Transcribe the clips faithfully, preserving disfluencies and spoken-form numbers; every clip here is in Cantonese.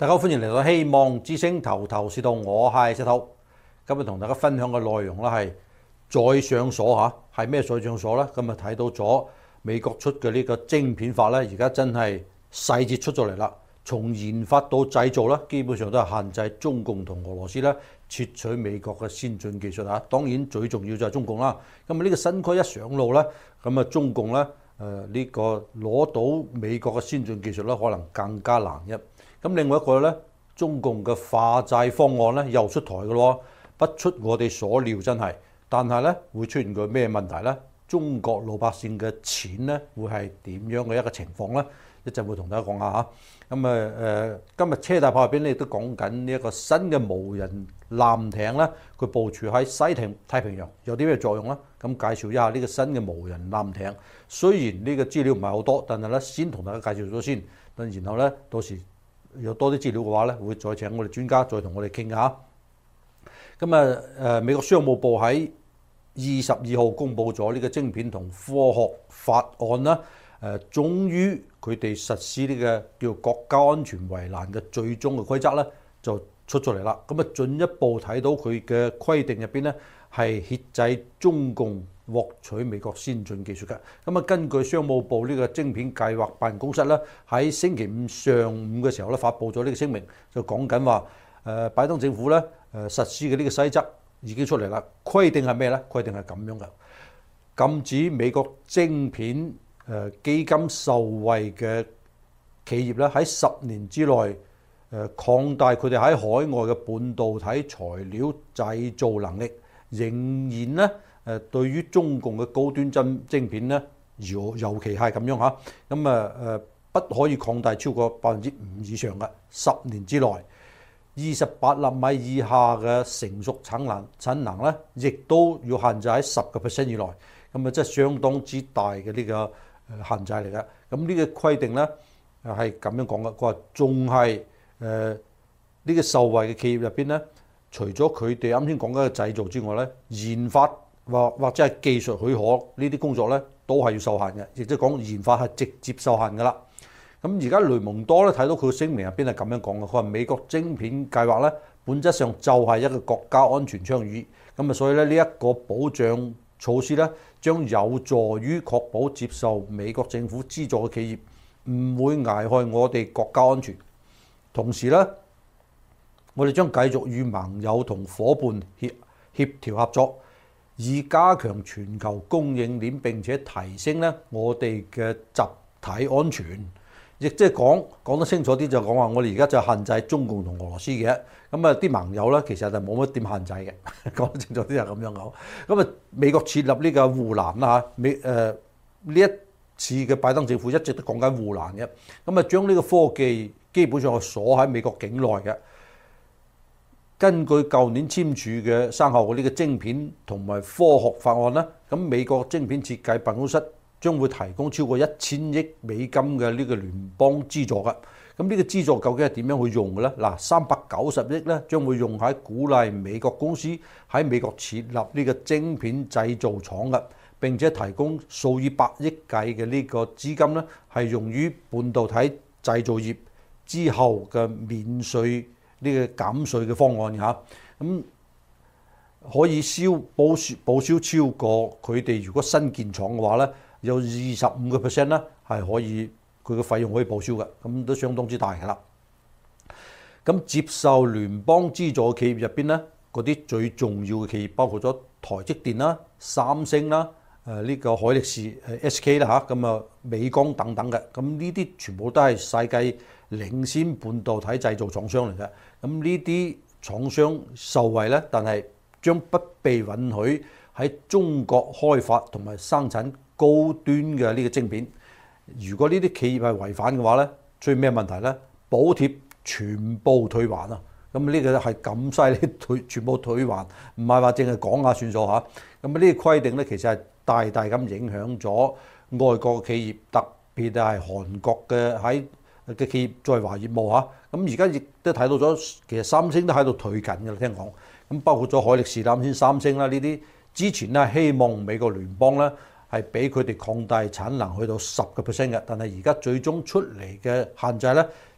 大家好，歡迎嚟到希望之星頭頭是道，我係石頭。今日同大家分享嘅內容咧係再上鎖嚇，係咩再上鎖咧？今日睇到咗美國出嘅呢個晶片法咧，而家真係細節出咗嚟啦。從研發到製造咧，基本上都係限制中共同俄羅斯咧竊取美國嘅先進技術嚇。當然最重要就係中共啦。咁啊呢個新規一上路咧，咁啊中共咧誒呢個攞到美國嘅先進技術咧，可能更加難一。咁另外一個咧，中共嘅化債方案咧又出台嘅咯，不出我哋所料真係。但係咧會出現個咩問題咧？中國老百姓嘅錢咧會係點樣嘅一個情況咧？一陣會同大家講下嚇。咁啊誒，今日車大炮入邊咧亦都講緊呢一個新嘅無人艦艇咧，佢部署喺西太太平洋有啲咩作用咧？咁介紹一下呢個新嘅無人艦艇。雖然呢個資料唔係好多，但係咧先同大家介紹咗先。然後咧到時有多啲資料嘅話咧，會再請我哋專家再同我哋傾下。咁啊誒，美國商務部喺二十二號公布咗呢個晶片同科學法案啦。誒，終於佢哋實施呢個叫國家安全圍欄嘅最終嘅規則咧，就出咗嚟啦。咁啊，進一步睇到佢嘅規定入邊咧，係遏制中共獲取美國先進技術嘅。咁啊，根據商務部呢個晶片計劃辦公室咧，喺星期五上午嘅時候咧，發布咗呢個聲明，就講緊話誒拜登政府咧誒實施嘅呢個細則已經出嚟啦。規定係咩咧？規定係咁樣嘅，禁止美國晶片誒基金受惠嘅企業咧喺十年之內誒擴大佢哋喺海外嘅半導體材料製造能力，仍然咧誒對於中共嘅高端晶晶片咧，尤尤其係咁樣嚇，咁啊誒不可以擴大超過百分之五以上嘅十年之內，二十八納米以下嘅成熟產能產能咧，亦都要限制喺十個 percent 以內，咁啊即係相當之大嘅呢個限制嚟嘅。咁呢個規定咧係咁樣講嘅，佢話仲係誒呢個受惠嘅企業入邊咧，除咗佢哋啱先講嘅製造之外咧，研發或或者係技術許可呢啲工作咧，都係要受限嘅，亦即係講研發係直接受限㗎啦。咁而家雷蒙多咧睇到佢嘅聲明入邊係咁樣講嘅，佢話美國晶片計劃咧，本質上就係一個國家安全倡議。咁啊，所以咧呢一個保障措施咧，將有助於確保接受美國政府資助嘅企業唔會危害我哋國家安全。同時咧，我哋將繼續與盟友同伙伴協協調合作，以加強全球供應鏈，並且提升咧我哋嘅集體安全。亦即係講講得清楚啲，就講話我哋而家就限制中共同俄羅斯嘅。咁啊啲盟友咧其實就冇乜點限制嘅。講得清楚啲就咁樣講。咁啊美國設立呢個護欄啦嚇，美誒呢一次嘅拜登政府一直都講緊護欄嘅。咁啊將呢個科技基本上係鎖喺美國境內嘅。根據舊年簽署嘅生效嘅呢個晶片同埋科學法案啦，咁美國晶片設計辦公室將會提供超過一千億美金嘅呢個聯邦資助㗎。咁呢個資助究竟係點樣去用嘅咧？嗱，三百九十億咧將會用喺鼓勵美國公司喺美國設立呢個晶片製造廠㗎，並且提供數以百億計嘅呢個資金咧，係用於半導體製造業之後嘅免稅呢個減稅嘅方案嚇。咁可以銷報銷報銷超過佢哋如果新建廠嘅話咧，有二十五個 percent 咧係可以佢嘅費用可以報銷嘅，咁都相當之大嘅啦。咁接受聯邦資助嘅企業入邊咧，嗰啲最重要嘅企業包括咗台積電啦、三星啦、誒呢個海力士誒 S K 啦嚇，咁啊美光等等嘅，咁呢啲全部都係世界領先半導體製造廠商嚟嘅。咁呢啲廠商受惠咧，但係將不被允許喺中國開發同埋生產高端嘅呢個晶片。如果呢啲企業係違反嘅話咧，出現咩問題咧？補貼全部退還啊！咁呢個係咁犀利，退全部退還，唔係話淨係講下算數嚇。咁啊呢個規定咧，其實係大大咁影響咗外國嘅企業，特別係韓國嘅喺嘅企業在華業務嚇。咁而家亦都睇到咗，其實三星都喺度退緊嘅啦，聽講。咁包括咗海力士、啱先三星啦，呢啲之前咧希望美國聯邦咧係俾佢哋擴大產能去到十個 percent 嘅，但係而家最終出嚟嘅限制咧，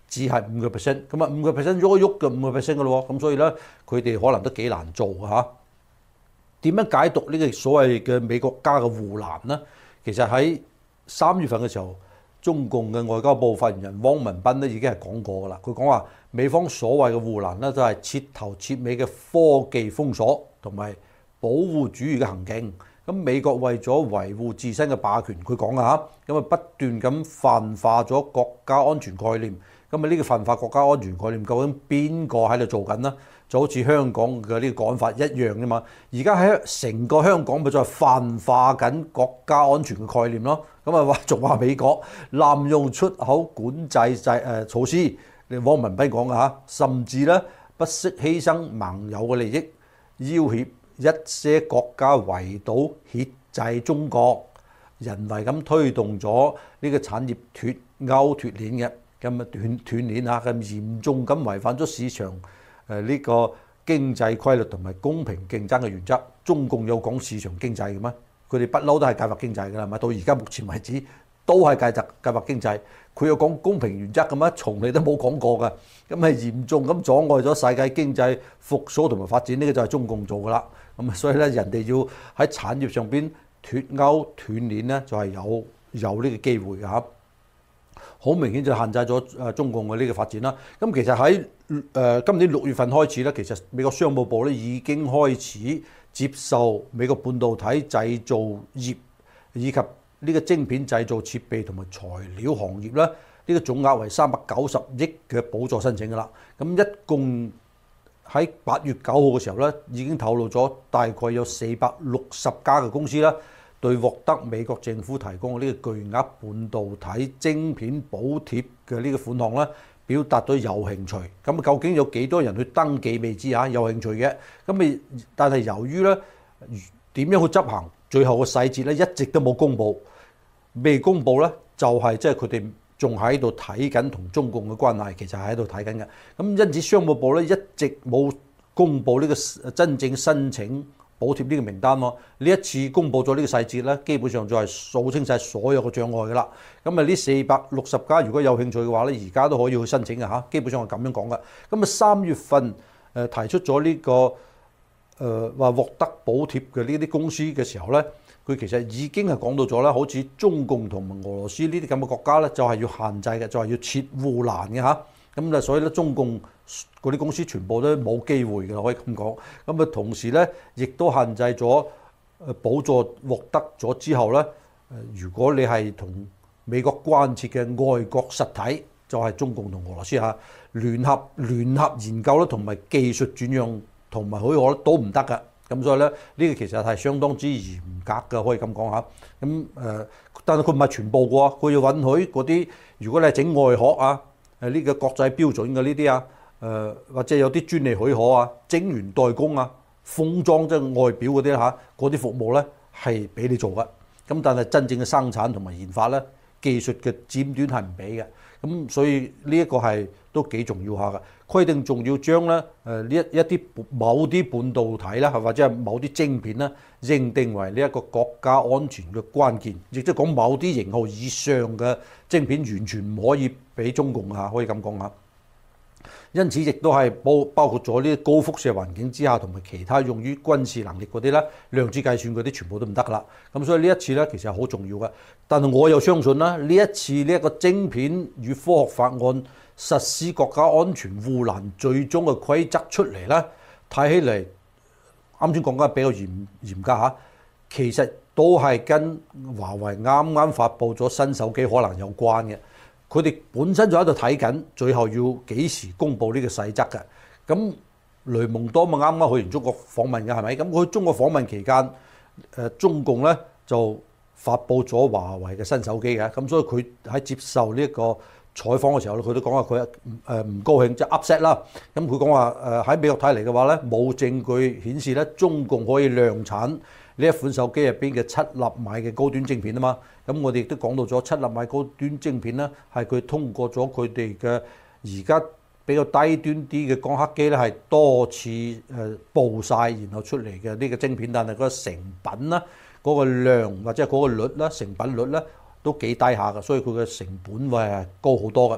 只係五個 percent， 咁啊五個 percent 喐一喐就五個 percent 嘅咯喎，咁所以咧佢哋可能都幾難做嘅嚇。點樣解讀呢個所謂嘅美國加嘅護欄呢？其實喺三月份嘅時候，中共嘅外交部發言人汪文斌咧已經係講過㗎啦。佢講話美方所謂嘅護欄咧，都係徹頭徹尾嘅科技封鎖同埋保護主義嘅行徑。咁美國為咗維護自身嘅霸權，佢講啊嚇，咁啊不斷咁泛化咗國家安全概念。咁啊呢個泛化國家安全概念，究竟邊個喺度做緊呢？就好似香港嘅呢個講法一樣啫嘛。而家喺成個香港咪就係泛化緊國家安全嘅概念咯。咁啊話仲話美國濫用出口管制制誒措施，汪文斌講嘅嚇，甚至咧不惜犧牲盟友嘅利益，要挾一些國家圍堵遏制中國，人為咁推動咗呢個產業脫鈎脫鏈嘅。咁啊斷斷鏈啊，咁嚴重咁違反咗市場誒呢個經濟規律同埋公平競爭嘅原則。中共有講市場經濟嘅咩？佢哋不嬲都係計劃經濟㗎啦，咪到而家目前為止都係計劃計劃經濟。佢有講公平原則嘅咩？從嚟都冇講過㗎。咁係嚴重咁阻礙咗世界經濟復甦同埋發展，呢個就係中共做㗎啦。咁啊，所以咧人哋要喺產業上邊脫鈎斷鏈咧，就係有有呢個機會㗎嚇。好明顯就限制咗誒中共嘅呢個發展啦。咁其實喺誒今年六月份開始咧，其實美國商務部咧已經開始接受美國半導體製造業以及呢個晶片製造設備同埋材料行業咧，呢個總額為三百九十億嘅補助申請㗎啦。咁一共喺八月九號嘅時候咧，已經透露咗大概有四百六十家嘅公司啦，對獲得美國政府提供嘅呢個巨額半導體晶片補貼嘅呢個款項咧，表達咗有興趣。咁究竟有幾多人去登記未知嚇，有興趣嘅。咁咪但係由於咧點樣去執行，最後嘅細節咧一直都冇公佈，未公佈咧就係即係佢哋仲喺度睇緊同中共嘅關係，其實係喺度睇緊嘅。咁因此商務部咧一直冇公佈呢個真正申請補貼呢個名單咯。呢一次公佈咗呢個細節咧，基本上就係掃清晒所有嘅障礙㗎啦。咁啊呢四百六十家如果有興趣嘅話咧，而家都可以去申請嘅嚇。基本上係咁樣講㗎。咁啊三月份誒提出咗呢個誒話獲得補貼嘅呢啲公司嘅時候咧，佢其實已經係講到咗啦，好似中共同埋俄羅斯呢啲咁嘅國家咧，就係要限制嘅，就係要設護欄嘅嚇。咁啊，所以咧中共嗰啲公司全部都冇機會嘅，可以咁講。咁啊，同時咧，亦都限制咗誒補助獲得咗之後咧，誒如果你係同美國關切嘅外國實體，就係中共同俄羅斯嚇聯合聯合研究咧，同埋技術轉讓同埋許可咧都唔得㗎。咁所以咧，呢個其實係相當之嚴格嘅，可以咁講下。咁誒，但係佢唔係全部嘅喎，佢要允許嗰啲，如果你係整外殼啊，誒呢個國際標準嘅呢啲啊，誒或者有啲專利許可啊，晶圓代工啊，封裝即係外表嗰啲嚇，嗰啲服務咧係俾你做嘅。咁但係真正嘅生產同埋研發咧，技術嘅尖端係唔俾嘅。咁所以呢一個係都幾重要下嘅。規定仲要將咧誒呢一一啲某啲半導體啦，或者係某啲晶片啦，認定為呢一個國家安全嘅關鍵，亦即係講某啲型號以上嘅晶片完全唔可以俾中共嚇，可以咁講嚇。因此亦都係包包括咗呢啲高輻射環境之下，同埋其他用於軍事能力嗰啲咧，量子計算嗰啲全部都唔得噶啦。咁所以呢一次咧，其實係好重要嘅。但係我又相信啦，呢一次呢一個晶片與科學法案實施國家安全護欄最終嘅規則出嚟咧，睇起嚟啱先講緊比較嚴嚴格嚇，其實都係跟華為啱啱發布咗新手機可能有關嘅。佢哋本身就喺度睇緊，最後要幾時公布呢個細則嘅。咁雷蒙多咪啱啱去完中國訪問嘅係咪？咁佢去中國訪問期間，誒中共咧就發布咗華為嘅新手機嘅。咁所以佢喺接受呢一個採訪嘅時候，佢都講話佢誒唔高興，即係 upset 啦。咁佢講話誒喺美國睇嚟嘅話咧，冇證據顯示咧中共可以量產呢一款手機入邊嘅七納米嘅高端晶片啊嘛。咁我哋亦都講到咗七納米高端晶片咧，係佢通過咗佢哋嘅而家比較低端啲嘅光刻機咧，係多次誒報晒，然後出嚟嘅呢個晶片，但係個成品啦、嗰個量或者係嗰個率啦、成品率咧都幾低下嘅，所以佢嘅成本會係高好多嘅。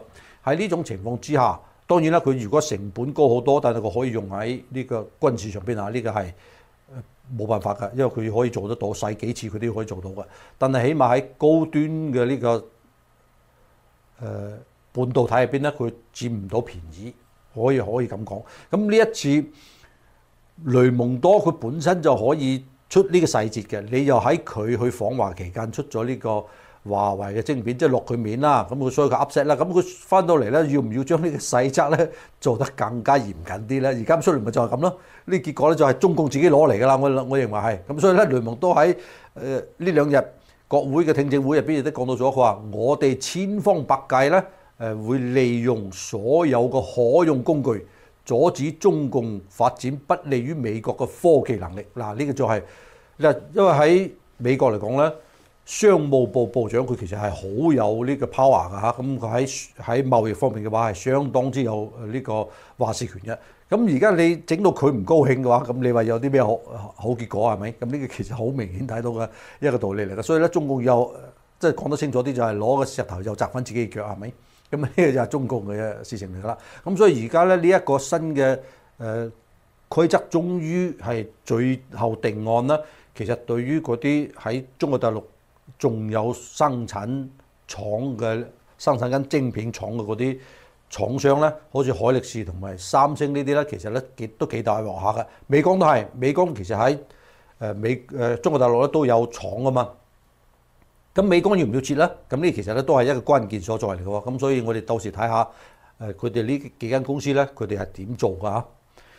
喺呢種情況之下，當然啦，佢如果成本高好多，但係佢可以用喺呢個軍事上邊啊，呢個係冇辦法㗎，因為佢可以做得到，使幾次佢都可以做到嘅。但係起碼喺高端嘅呢個誒半導體入邊咧，佢佔唔到便宜，可以可以咁講。咁呢一次雷蒙多佢本身就可以出呢個細節嘅，你又喺佢去訪華期間出咗呢個華為嘅晶片，即係落佢面啦。咁佢所以佢 upset 啦。咁佢翻到嚟咧，要唔要將呢個細則咧做得更加嚴謹啲咧？而家出嚟咪就係咁咯。呢結果咧就係中共自己攞嚟㗎啦。我我認為係咁，所以咧雷蒙多喺誒呢兩日國會嘅聽證會入邊亦都講到咗，佢話我哋千方百計咧誒會利用所有嘅可用工具，阻止中共發展不利於美國嘅科技能力。嗱，呢個就係因為喺美國嚟講咧。商務部部長佢其實係好有呢個 power 㗎嚇，咁佢喺喺貿易方面嘅話係相當之有呢個話事權嘅。咁而家你整到佢唔高興嘅話，咁你話有啲咩好好結果係咪？咁呢個其實好明顯睇到嘅一個道理嚟嘅。所以咧，中共又即係講得清楚啲，就係攞個石頭又砸翻自己嘅腳係咪？咁呢個就係中共嘅事情嚟㗎啦。咁所以而家咧呢一個新嘅誒規則終於係最後定案啦。其實對於嗰啲喺中國大陸仲有生產廠嘅生產緊晶片廠嘅嗰啲廠商咧，好似海力士同埋三星呢啲咧，其實咧幾都幾大鑊下嘅。美光都係，美光其實喺誒美誒中國大陸咧都有廠啊嘛。咁美光要唔要撤咧？咁呢其實咧都係一個關鍵所在嚟嘅喎。咁所以我哋到時睇下誒佢哋呢幾間公司咧，佢哋係點做㗎嚇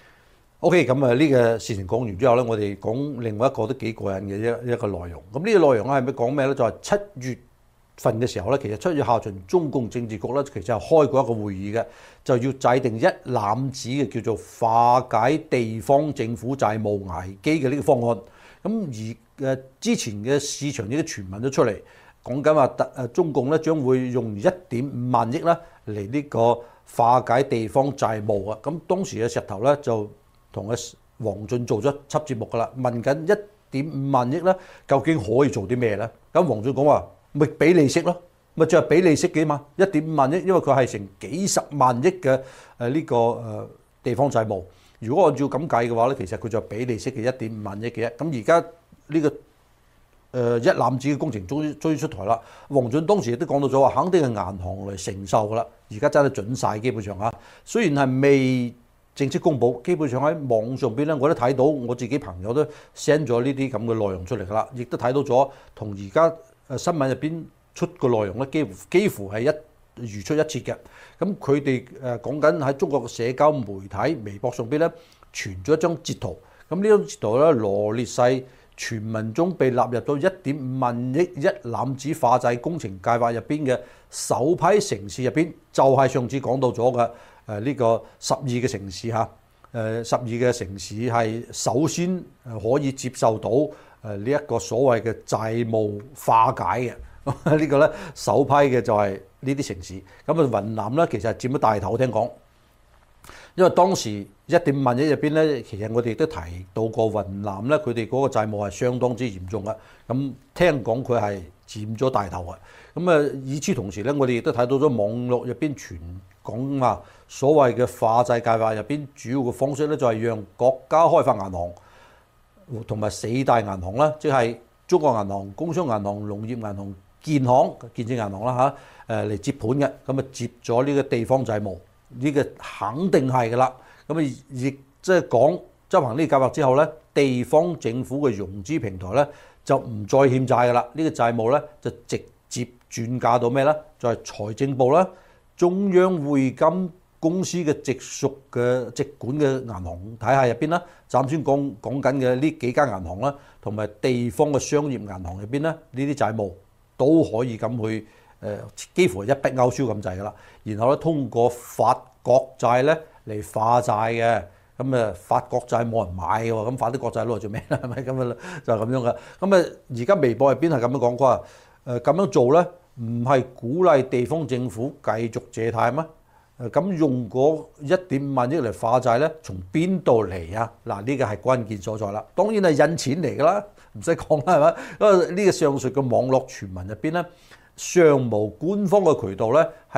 ？OK，咁啊呢個事情講完之後咧，我哋講另外一個都幾過癮嘅一一個內容。咁呢個內容咧係咪講咩咧？就係七月份嘅時候咧，其實七月下旬中共政治局咧其實係開過一個會議嘅，就要制定一攬子嘅叫做化解地方政府債務危機嘅呢個方案。咁而誒之前嘅市場呢啲傳聞都出嚟，講緊話特誒中共咧將會用一點五萬億咧嚟呢個化解地方債務啊。咁當時嘅石頭咧就同阿王俊做咗輯節目噶啦，問緊一點五萬億咧，究竟可以做啲咩咧？咁王俊講話咪俾利息咯，咪就係俾利息嘅嘛，一點五萬億，因為佢係成幾十萬億嘅誒呢個誒地方債務。如果按照咁計嘅話咧，其實佢就俾利息嘅一點五萬億嘅。咁而家呢個誒一攬子嘅工程終於終於出台啦。王俊當時亦都講到咗話，肯定係銀行嚟承受噶啦。而家真係準晒，基本上嚇，雖然係未正式公佈，基本上喺網上邊咧，我都睇到我自己朋友都 send 咗呢啲咁嘅內容出嚟㗎啦，亦都睇到咗同而家誒新聞入邊出嘅內容咧，幾乎幾乎係一如出一轍嘅。咁佢哋誒講緊喺中國嘅社交媒體微博上邊咧，傳咗一張截圖。咁呢張截圖咧羅列晒傳聞中被納入到一點五萬億一攬子化債工程計劃入邊嘅首批城市入邊，就係、是、上次講到咗嘅。誒呢個十二嘅城市嚇，誒十二嘅城市係首先可以接受到誒呢一個所謂嘅債務化解嘅。呢個咧首批嘅就係呢啲城市。咁啊雲南咧其實係佔咗大頭，聽講，因為當時一點五萬億入邊咧，其實我哋都提到過雲南咧，佢哋嗰個債務係相當之嚴重嘅。咁聽講佢係佔咗大頭嘅。咁啊，與此同時咧，我哋亦都睇到咗網絡入邊傳講啊，所謂嘅化債計劃入邊主要嘅方式咧，就係讓國家開發銀行同埋四大銀行啦，即係中國銀行、工商銀行、農業銀行、建行、建設銀行啦嚇，誒嚟接盤嘅。咁啊接咗呢個地方債務，呢個肯定係㗎啦。咁啊亦即係講執行呢個計劃之後咧，地方政府嘅融資平台咧就唔再欠債㗎啦。呢個債務咧就直接轉嫁到咩咧？就係財政部啦。中央匯金公司嘅直屬嘅直管嘅銀行體系入邊啦，暫先講講緊嘅呢幾間銀行啦，同埋地方嘅商業銀行入邊咧，呢啲債務都可以咁去誒、呃，幾乎係一筆勾銷咁滯㗎啦。然後咧，通過發國債咧嚟化債嘅，咁誒發國債冇人買嘅喎，咁發啲國債攞嚟做咩咧？係咪咁啊？就係咁樣嘅。咁啊，而家微博入邊係咁樣講，佢話誒咁樣做咧。唔係鼓勵地方政府繼續借貸咩？誒咁用嗰一點五萬億嚟化債咧，從邊度嚟啊？嗱，呢個係關鍵所在啦。當然係印錢嚟㗎啦，唔使講啦，係咪？因為呢個上述嘅網絡傳聞入邊咧，尚無官方嘅渠道咧係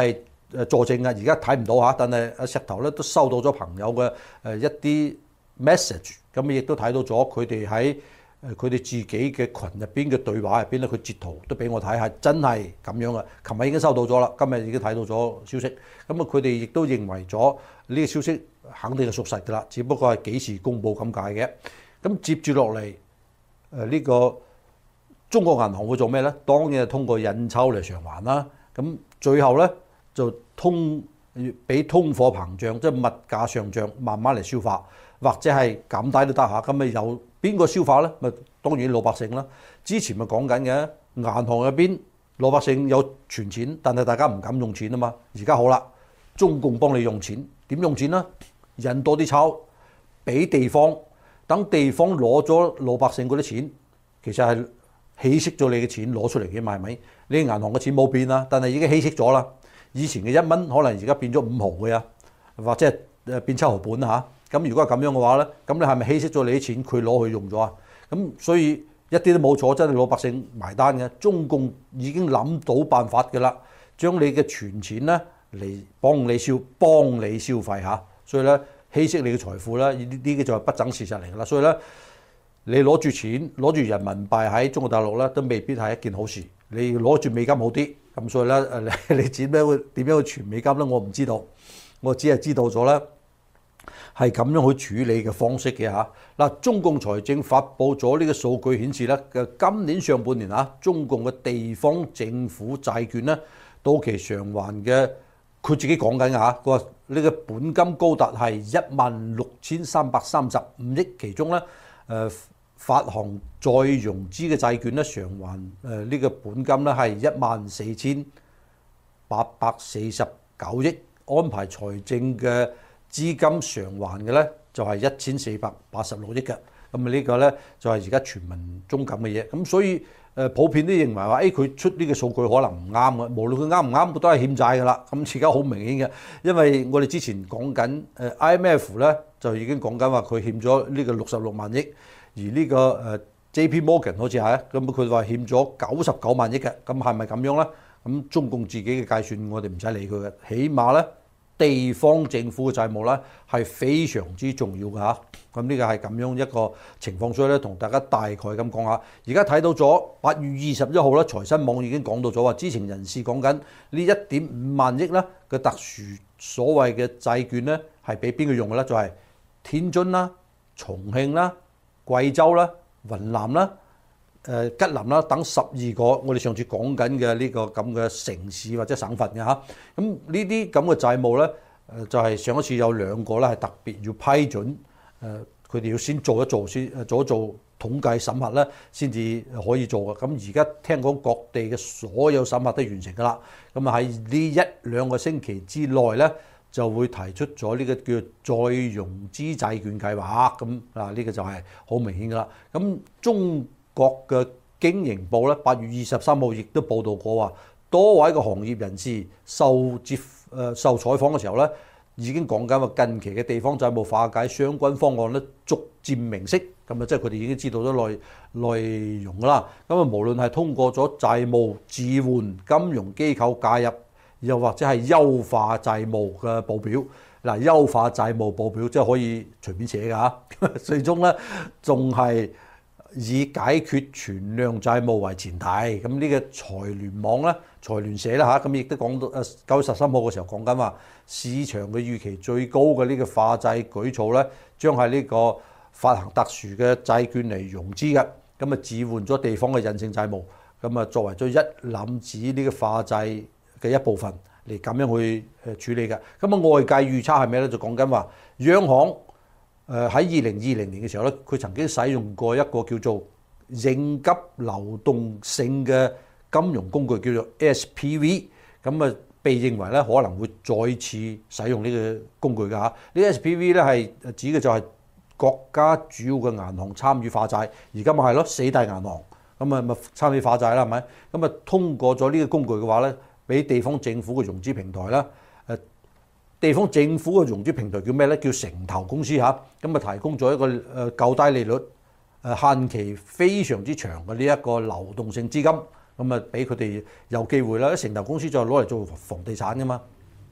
誒佐證嘅，而家睇唔到嚇，但係阿石頭咧都收到咗朋友嘅誒一啲 message，咁亦都睇到咗佢哋喺誒佢哋自己嘅群入邊嘅對話入邊咧，佢截圖都俾我睇，係真係咁樣嘅。琴日已經收到咗啦，今日已經睇到咗消息。咁啊，佢哋亦都認為咗呢個消息肯定係屬實㗎啦，只不過係幾時公佈咁解嘅。咁接住落嚟誒呢個中國銀行會做咩咧？當然係通過印鈔嚟償還啦。咁最後咧就通俾通貨膨脹，即係物價上漲，慢慢嚟消化，或者係減低都得嚇。咁咪有邊個消化咧？咪當然老百姓啦。之前咪講緊嘅，銀行入邊老百姓有存錢，但係大家唔敢用錢啊嘛。而家好啦，中共幫你用錢，點用錢呢？印多啲鈔俾地方，等地方攞咗老百姓嗰啲錢，其實係稀釋咗你嘅錢攞出嚟嘅嘛，係咪？你銀行嘅錢冇變啦，但係已經稀釋咗啦。以前嘅一蚊可能而家變咗五毫嘅啊，或者係誒變七毫半嚇。咁如果係咁樣嘅話咧，咁你係咪稀釋咗你啲錢，佢攞去用咗啊？咁所以一啲都冇錯，真係老百姓埋單嘅。中共已經諗到辦法嘅啦，將你嘅存錢咧嚟幫你消幫你消費嚇。所以咧稀釋你嘅財富咧，呢呢啲就係不爭事實嚟㗎啦。所以咧你攞住錢攞住人民幣喺中國大陸咧，都未必係一件好事。你攞住美金好啲。咁所以咧誒你你點樣去點樣去存美金咧？我唔知道，我只係知道咗咧。係咁樣去處理嘅方式嘅嚇。嗱，中共財政發布咗呢個數據顯示咧，嘅今年上半年嚇，中共嘅地方政府債券咧到期償還嘅，佢自己講緊嘅嚇，佢話呢個本金高達係一萬六千三百三十五億，其中咧誒發行再融資嘅債券咧償還誒呢個本金咧係一萬四千八百四十九億，安排財政嘅資金償還嘅咧就係一千四百八十六億嘅，咁啊呢個咧就係而家全民中感嘅嘢，咁所以誒普遍都認為話，誒佢出呢個數據可能唔啱嘅，無論佢啱唔啱，都係欠債㗎啦。咁而家好明顯嘅，因為我哋之前講緊誒 I M F 咧就已經講緊話佢欠咗呢個六十六萬億，而呢個誒 J P Morgan 好似係，咁佢話欠咗九十九萬億嘅，咁係咪咁樣咧？咁中共自己嘅計算我哋唔使理佢嘅，起碼咧。地方政府嘅債務咧係非常之重要嘅嚇，咁呢個係咁樣一個情況，所以咧同大家大概咁講下。而家睇到咗八月二十一號咧，財新網已經講到咗話，知情人士講緊呢一點五萬億咧嘅特殊所謂嘅債券咧係俾邊個用嘅咧？就係天津啦、重慶啦、貴州啦、雲南啦、誒吉林啦等十二個我哋上次講緊嘅呢個咁嘅城市或者省份嘅嚇，咁呢啲咁嘅債務咧，誒就係上一次有兩個咧係特別要批准，誒佢哋要先做一做先，誒做一做統計審核咧，先至可以做嘅。咁而家聽講各地嘅所有審核都完成㗎啦，咁啊喺呢一兩個星期之內咧，就會提出咗呢個叫再融資債券計劃，咁啊呢個就係好明顯㗎啦。咁中國嘅經營報咧，八月二十三號亦都報道過話，多位嘅行業人士受接誒受採訪嘅時候咧，已經講緊話近期嘅地方債務化解相關方案咧，逐漸明晰。咁啊，即係佢哋已經知道咗內內容啦。咁啊，無論係通過咗債務置換、金融機構介入，又或者係優化債務嘅報表。嗱，優化債務報表即係可以隨便寫㗎嚇，最終咧仲係以解決存量債務為前提，咁呢個財聯網咧、財聯社啦嚇，咁亦都講到誒九月十三號嘅時候講緊話，市場嘅預期最高嘅呢個化債舉措咧，將係呢個發行特殊嘅債券嚟融資嘅，咁啊置換咗地方嘅隱性債務，咁啊作為咗一攬子呢個化債嘅一部分嚟咁樣去誒處理嘅。咁啊外界預測係咩咧？就講緊話央行。誒喺二零二零年嘅時候咧，佢曾經使用過一個叫做應急流動性嘅金融工具，叫做 S P V， 咁啊被認為咧可能會再次使用呢個工具㗎嚇。呢個 S P V 咧係指嘅就係國家主要嘅銀行參與化債，而家咪係咯四大銀行咁啊咪參與化債啦，係咪？咁啊通過咗呢個工具嘅話咧，俾地方政府嘅融資平台啦。地方政府嘅融資平台叫咩咧？叫城投公司嚇，咁啊提供咗一個誒較低利率、誒限期非常之長嘅呢一個流動性資金，咁啊俾佢哋有機會啦。城投公司就攞嚟做房地產噶嘛，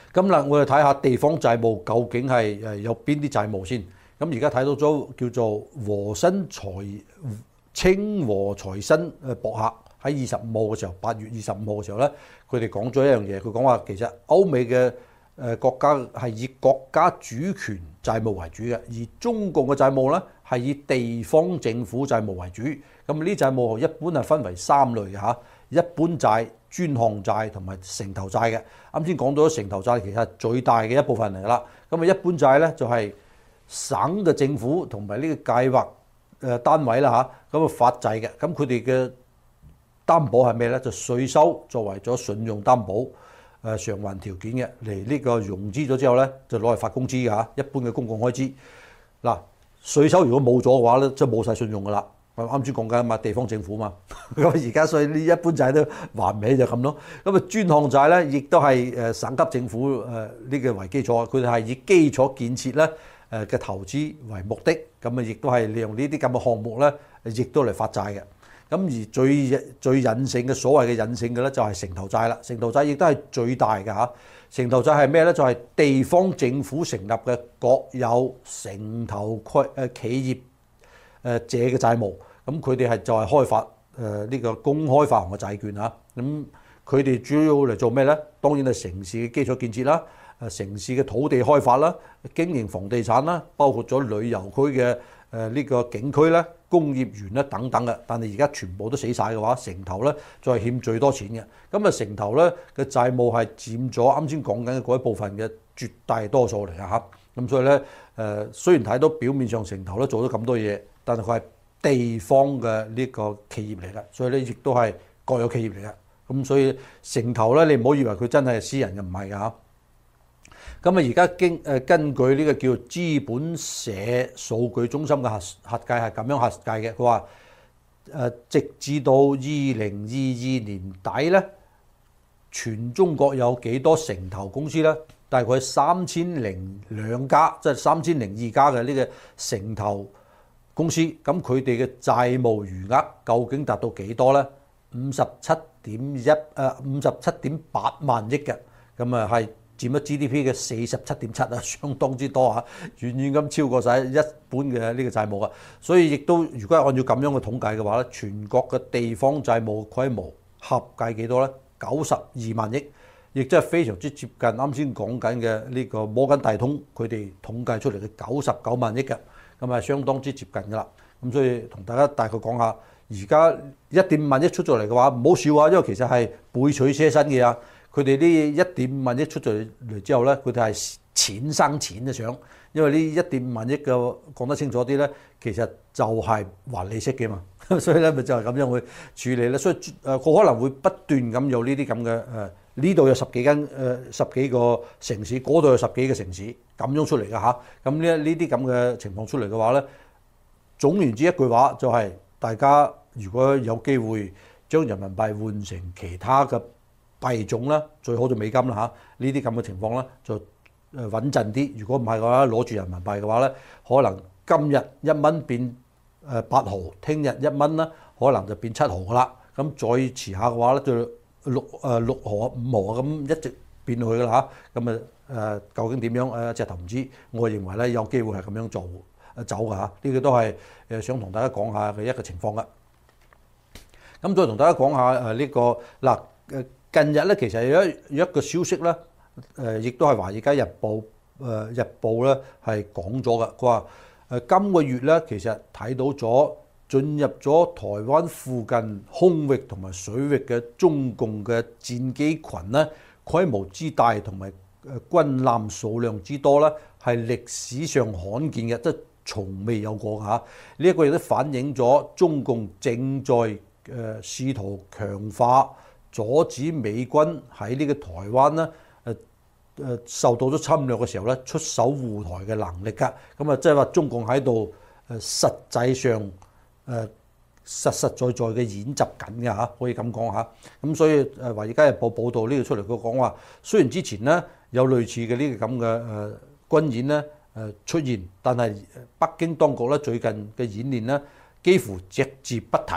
咁啦，我哋睇下地方債務究竟係誒有邊啲債務先。咁而家睇到咗叫做和新財清和財新誒博客喺二十五號嘅時候，八月二十五號嘅時候咧，佢哋講咗一樣嘢。佢講話其實歐美嘅誒國家係以國家主權債務為主嘅，而中共嘅債務咧係以地方政府債務為主。咁呢債務一般係分為三類嘅嚇，一般債、專項債同埋城投債嘅。啱先講到城投債其實係最大嘅一部分嚟啦。咁啊一般債咧就係省嘅政府同埋呢個計劃誒單位啦嚇，咁啊發債嘅。咁佢哋嘅擔保係咩咧？就稅收作為咗信用擔保誒償還條件嘅，嚟呢個融資咗之後咧就攞嚟發工資嘅嚇，一般嘅公共開支。嗱，稅收如果冇咗嘅話咧，即係冇晒信用噶啦。啱先講緊嘛，地方政府嘛，咁而家所以呢一般債都還唔起就咁咯。咁啊專項債咧，亦都係誒省級政府誒呢個為基礎，佢哋係以基礎建設咧誒嘅投資為目的，咁啊亦都係利用呢啲咁嘅項目咧，亦都嚟發債嘅。咁而最最隱性嘅所謂嘅隱性嘅咧，就係城投債啦。城投債亦都係最大嘅嚇。城投債係咩咧？就係地方政府成立嘅國有城投規誒企業誒借嘅債務。咁佢哋係就係開發誒呢個公開發行嘅債券嚇。咁佢哋主要嚟做咩咧？當然係城市嘅基礎建設啦，誒城市嘅土地開發啦，經營房地產啦，包括咗旅遊區嘅誒呢個景區咧、工業園咧等等嘅。但係而家全部都死晒嘅話，城投咧就係欠最多錢嘅。咁啊城投咧嘅債務係佔咗啱先講緊嘅嗰一部分嘅絕大多數嚟嘅嚇。咁所以咧誒雖然睇到表面上城投咧做咗咁多嘢，但係佢係地方嘅呢個企業嚟嘅，所以咧亦都係國有企業嚟嘅。咁所以城投咧，你唔好以為佢真係私人嘅，唔係㗎嚇。咁啊而家經誒根據呢個叫資本社數據中心嘅核核計係咁樣核計嘅，佢話誒直至到二零二二年底咧，全中國有幾多城投公司咧？大概三千零兩家，即係三千零二家嘅呢個城投公司。咁佢哋嘅債務餘額究竟達到幾多咧？五十七點一誒五十七點八萬億嘅，咁啊係佔咗 G D P 嘅四十七點七啊，相當之多嚇，遠遠咁超過晒一般嘅呢個債務啊。所以亦都如果係按照咁樣嘅統計嘅話咧，全國嘅地方債務規模合計幾多咧？九十二萬億，亦即係非常之接近啱先講緊嘅呢個摩根大通佢哋統計出嚟嘅九十九萬億嘅，咁係相當之接近㗎啦。咁所以同大家大概講下。而家一點五萬億出咗嚟嘅話，唔好笑啊！因為其實係杯水車薪嘅啊。佢哋呢一點五萬億出咗嚟之後咧，佢哋係錢生錢嘅想，因為呢一點五萬億嘅講得清楚啲咧，其實就係還利息嘅嘛。所以咧咪就係咁樣去處理咧。所以誒，佢可能會不斷咁有呢啲咁嘅誒，呢度有十幾間誒、呃、十幾個城市，嗰度有十幾個城市咁樣出嚟嘅嚇。咁呢呢啲咁嘅情況出嚟嘅話咧，總言之一句話就係、是、大家。如果有機會將人民幣換成其他嘅幣種啦，最好就美金啦嚇。呢啲咁嘅情況咧就誒穩陣啲。如果唔係嘅話，攞住人民幣嘅話咧，可能今日一蚊變誒八毫，聽日一蚊啦，可能就變七毫噶啦。咁再遲下嘅話咧，就六誒六毫啊五毫啊咁一直變落去噶啦嚇。咁啊誒究竟點樣誒隻頭唔知。我認為咧有機會係咁樣做誒走㗎嚇。呢個都係誒想同大家講下嘅一個情況㗎。咁再同大家講下誒呢個嗱誒近日咧，其實有一有一個消息咧，誒亦都係《華爾街日報》誒日報咧係講咗嘅。佢話誒今個月咧，其實睇到咗進入咗台灣附近空域同埋水域嘅中共嘅戰機群咧，規模之大同埋誒軍艦數量之多咧，係歷史上罕見嘅，即係從未有過嚇。呢一個亦都反映咗中共正在誒試圖強化阻止美軍喺呢個台灣咧誒誒受到咗侵略嘅時候咧出手護台嘅能力㗎。咁啊即係話中共喺度誒實際上誒實實在在嘅演習緊㗎嚇，可以咁講嚇。咁所以誒《華爾街日報》報導呢個出嚟，佢講話雖然之前咧有類似嘅呢個咁嘅誒軍演咧誒出現，但係北京當局咧最近嘅演練咧幾乎隻字不提。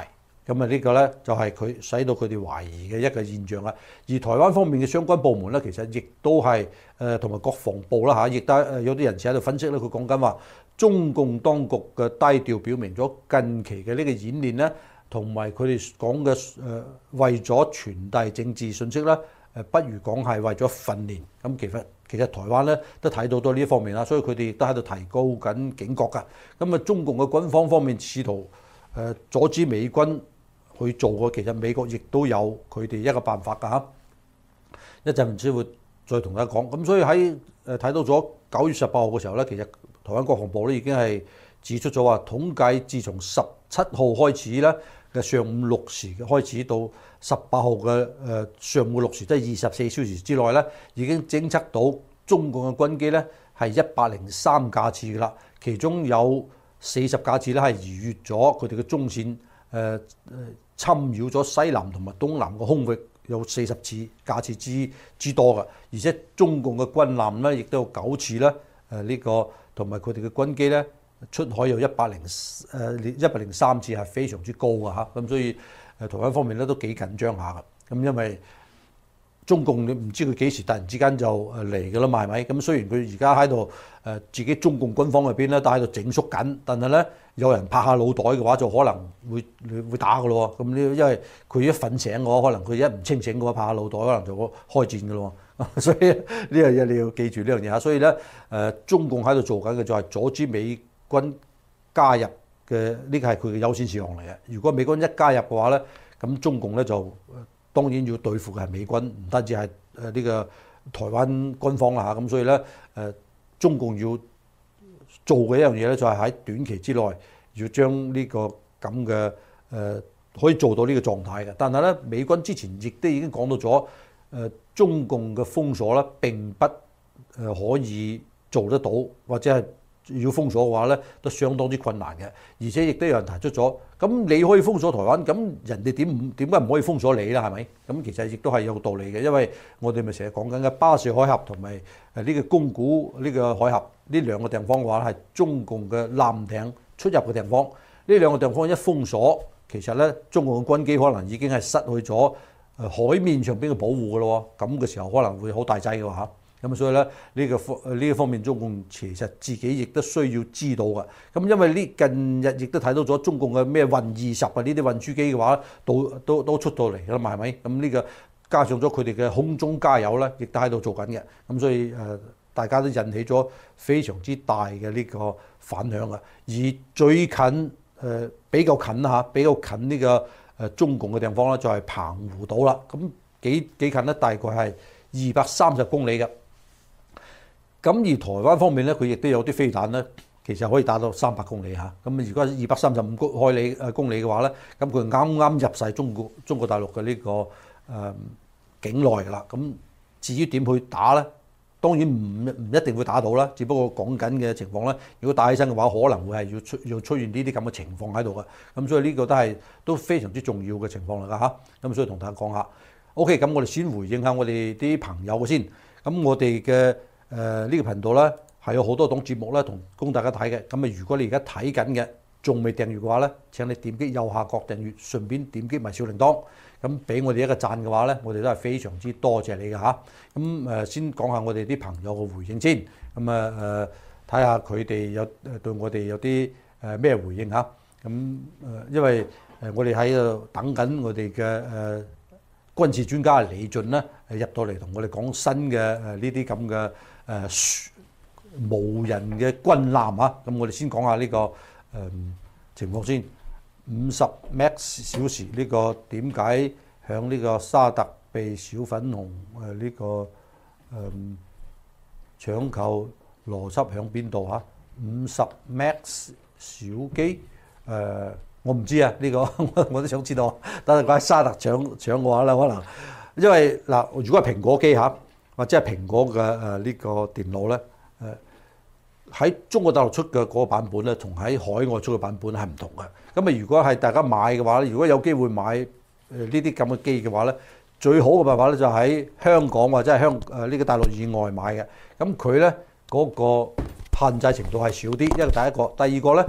咁啊呢個咧就係佢使到佢哋懷疑嘅一個現象啊。而台灣方面嘅相關部門咧，其實亦都係誒同埋國防部啦嚇，亦都誒有啲人士喺度分析咧，佢講緊話中共當局嘅低調表明咗近期嘅呢個演練咧，同埋佢哋講嘅誒為咗傳遞政治信息咧，誒不如講係為咗訓練。咁其實其實台灣咧都睇到多呢一方面啦，所以佢哋亦都喺度提高緊警覺㗎。咁啊，中共嘅軍方方面試圖誒阻止美軍去做嘅，其實美國亦都有佢哋一個辦法㗎嚇。一陣唔知會再同大家講。咁所以喺誒睇到咗九月十八號嘅時候咧，其實台灣國防部咧已經係指出咗話，統計自從十七號開始咧嘅上午六時開始到十八號嘅誒上午六時，即係二十四小時之內咧，已經偵測到中共嘅軍機咧係一百零三架次㗎啦，其中有四十架次咧係逾越咗佢哋嘅中線，誒、呃、誒侵擾咗西南同埋東南嘅空域，有四十次架次之之多㗎，而且中共嘅軍艦咧亦都有九次咧，誒、呃、呢、這個同埋佢哋嘅軍機咧出海有一百零誒一百零三次，係非常之高㗎嚇。咁所以誒台灣方面咧都幾緊張下㗎。咁因為中共你唔知佢幾時突然之間就誒嚟㗎啦嘛，係咪？咁雖然佢而家喺度誒自己中共軍方入邊咧都喺度整縮緊，但係咧有人拍下腦袋嘅話，就可能會會打㗎咯。咁呢因為佢一瞓醒嘅話，可能佢一唔清醒嘅話，拍下腦袋可能就會開戰㗎咯。所以呢樣嘢你要記住呢樣嘢嚇。所以咧誒中共喺度做緊嘅就係阻止美軍加入嘅，呢個係佢嘅優先事項嚟嘅。如果美軍一加入嘅話咧，咁中共咧就當然要對付嘅係美軍，唔單止係誒呢個台灣軍方啦嚇。咁所以咧誒中共要做嘅一樣嘢咧，就係喺短期之內要將呢個咁嘅誒可以做到呢個狀態嘅。但係咧美軍之前亦都已經講到咗誒中共嘅封鎖咧並不誒可以做得到，或者係要封鎖嘅話咧，都相當之困難嘅。而且亦都有人提出咗，咁你可以封鎖台灣，咁人哋點唔點解唔可以封鎖你啦？係咪？咁其實亦都係有道理嘅，因為我哋咪成日講緊嘅巴士海峽同埋誒呢個宮古呢個海峽呢兩個地方嘅話，係中共嘅艦艇出入嘅地方。呢兩個地方一封鎖，其實咧中共嘅軍機可能已經係失去咗誒海面上邊嘅保護㗎咯。咁嘅時候可能會好大劑嘅喎嚇。咁所以咧呢個方呢個方面，中共其實自己亦都需要知道嘅。咁因為呢近日亦都睇到咗中共嘅咩運二十啊呢啲運輸機嘅話，都都都出到嚟㗎啦嘛，係咪？咁呢個加上咗佢哋嘅空中加油咧，亦都喺度做緊嘅。咁所以誒，大家都引起咗非常之大嘅呢個反響啊。而最近誒比較近嚇，比較近呢個誒中共嘅地方咧，就係澎湖島啦。咁幾幾近咧？大概係二百三十公里嘅。咁而台灣方面咧，佢亦都有啲飛彈咧，其實可以打到三百公里嚇。咁如果二百三十五海里誒公里嘅話咧，咁佢啱啱入晒中國中國大陸嘅呢、這個誒、呃、境內㗎啦。咁至於點去打咧，當然唔唔一定會打到啦。只不過講緊嘅情況咧，如果打起身嘅話，可能會係要出要出現呢啲咁嘅情況喺度嘅。咁所以呢個都係都非常之重要嘅情況嚟㗎嚇。咁所以同大家講下。OK，咁我哋先回應下我哋啲朋友先。咁我哋嘅誒呢個頻道咧係有好多檔節目咧，同供大家睇嘅。咁啊，如果你而家睇緊嘅仲未訂閱嘅話咧，請你點擊右下角訂閱，順便點擊埋小鈴鐺，咁俾我哋一個讚嘅話咧，我哋都係非常之多謝你嘅嚇。咁誒先講下我哋啲朋友嘅回應先。咁啊誒睇下佢哋有誒對我哋有啲誒咩回應嚇。咁誒因為誒我哋喺度等緊我哋嘅誒軍事專家李俊咧入到嚟同我哋講新嘅誒呢啲咁嘅。誒、呃、無人嘅軍艦啊，咁我哋先講下呢、這個誒、呃、情況先。五十 max 小時呢個點解響呢個沙特被小粉紅誒呢、這個誒、呃、搶購邏輯響邊度嚇？五十 max 小機誒、呃，我唔知啊，呢、這個我都想知道。但係講喺沙特搶搶嘅話咧，可能因為嗱，如果係蘋果機嚇。或者係蘋果嘅誒呢個電腦咧，誒喺中國大陸出嘅嗰個版本咧，同喺海外出嘅版本係唔同嘅。咁啊，如果係大家買嘅話咧，如果有機會買誒呢啲咁嘅機嘅話咧，最好嘅辦法咧就喺香港或者係香誒呢個大陸以外買嘅。咁佢咧嗰個限制程度係少啲，因為第一個，第二個咧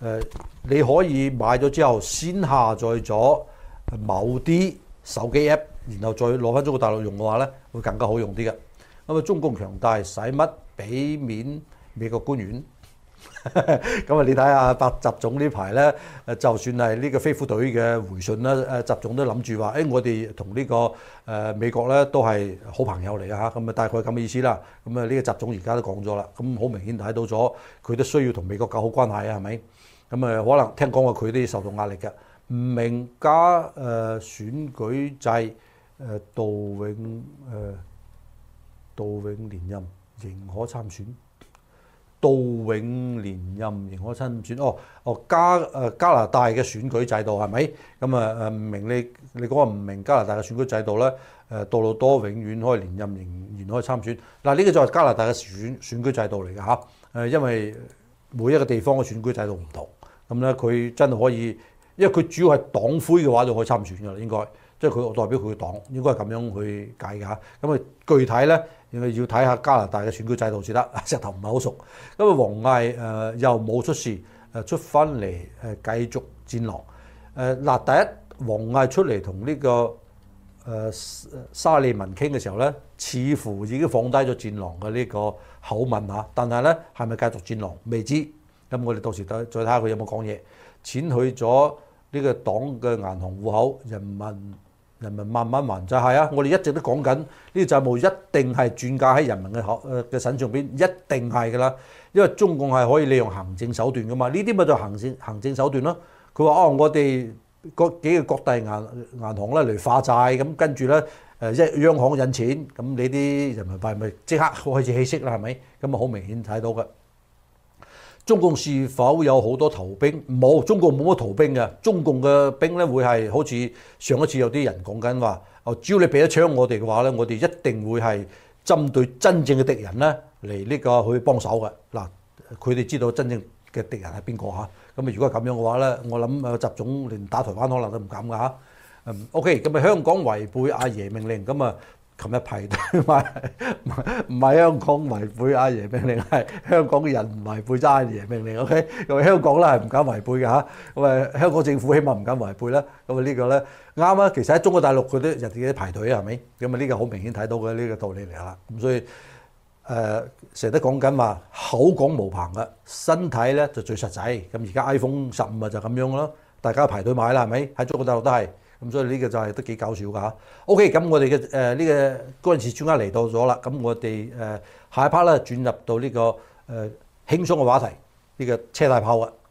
誒你可以買咗之後先下載咗某啲手機 app，然後再攞翻中國大陸用嘅話咧，會更加好用啲嘅。咁啊，中共強大，使乜俾面美國官員？咁啊，你睇下白習總呢排咧，誒就算係呢個飛虎隊嘅回信啦，誒習總都諗住話，誒我哋同呢個誒美國咧都係好朋友嚟嘅嚇，咁啊大概咁嘅意思啦。咁啊呢個習總而家都講咗啦，咁好明顯睇到咗佢都需要同美國搞好關係啊，係咪？咁啊可能聽講話佢都受到壓力嘅，吳明加誒選舉制誒杜永誒杜永連任仍可參選。杜永連任仍可參選。哦哦加誒加拿大嘅選舉制度係咪？咁啊誒唔明你你講話唔明加拿大嘅選舉制度咧？誒杜魯多永遠可以連任，仍然可以參選。嗱呢個就係加拿大嘅選選舉制度嚟嘅嚇。誒因為每一個地方嘅選舉制度唔同，咁咧佢真係可以，因為佢主要係黨魁嘅話就可以參選㗎啦，應該。即係佢代表佢嘅黨，應該係咁樣去解嘅嚇。咁啊，具體咧，要要睇下加拿大嘅選舉制度先得。石頭唔係好熟。咁啊，王毅誒又冇出事，誒出翻嚟誒繼續戰狼。誒嗱，第一，王毅出嚟同呢個誒沙利文傾嘅時候咧，似乎已經放低咗戰狼嘅呢個口吻嚇。但係咧，係咪繼續戰狼未知？咁我哋到時再再睇下佢有冇講嘢。錢去咗呢個黨嘅銀行戶口，人民。人民慢慢還債係啊！我哋一直都講緊呢個債務一定係轉嫁喺人民嘅口誒嘅身上邊，一定係㗎啦。因為中共係可以利用行政手段㗎嘛，呢啲咪就行政行政手段咯。佢話哦，我哋嗰幾個各大銀銀行咧嚟化債，咁跟住咧誒一央行印錢，咁你啲人民幣咪即刻開始起息啦，係咪？咁啊好明顯睇到嘅。中共是否有好多逃兵？冇，中共冇乜逃兵嘅。中共嘅兵咧會係好似上一次有啲人講緊話，哦，只要你俾咗槍我哋嘅話咧，我哋一定會係針對真正嘅敵人咧嚟呢個去幫手嘅。嗱，佢哋知道真正嘅敵人係邊個嚇？咁啊，如果係咁樣嘅話咧，我諗啊，習總連打台灣可能都唔敢㗎嚇。嗯 ，OK，咁啊，香港違背阿爺命令，咁啊。琴日排隊買，唔係香港違背阿爺命令，係香港嘅人違背咗阿爺命令。OK，咁香港咧係唔敢違背嘅嚇。咁啊，香港政府起碼唔敢違背啦。咁啊呢個咧啱啊。其實喺中國大陸佢都人哋都排隊啊，係咪？咁啊呢個好明顯睇到嘅呢個道理嚟啦。咁所以誒成日都講緊話口講無憑嘅，身體咧就最實際。咁而家 iPhone 十五啊就咁樣咯，大家排隊買啦，係咪？喺中國大陸都係。咁所以呢個就係都幾搞笑㗎嚇。OK，咁我哋嘅誒呢個嗰陣時專家嚟到咗啦。咁我哋誒下一 part 咧轉入到呢個誒輕鬆嘅話題，呢個車大炮啊！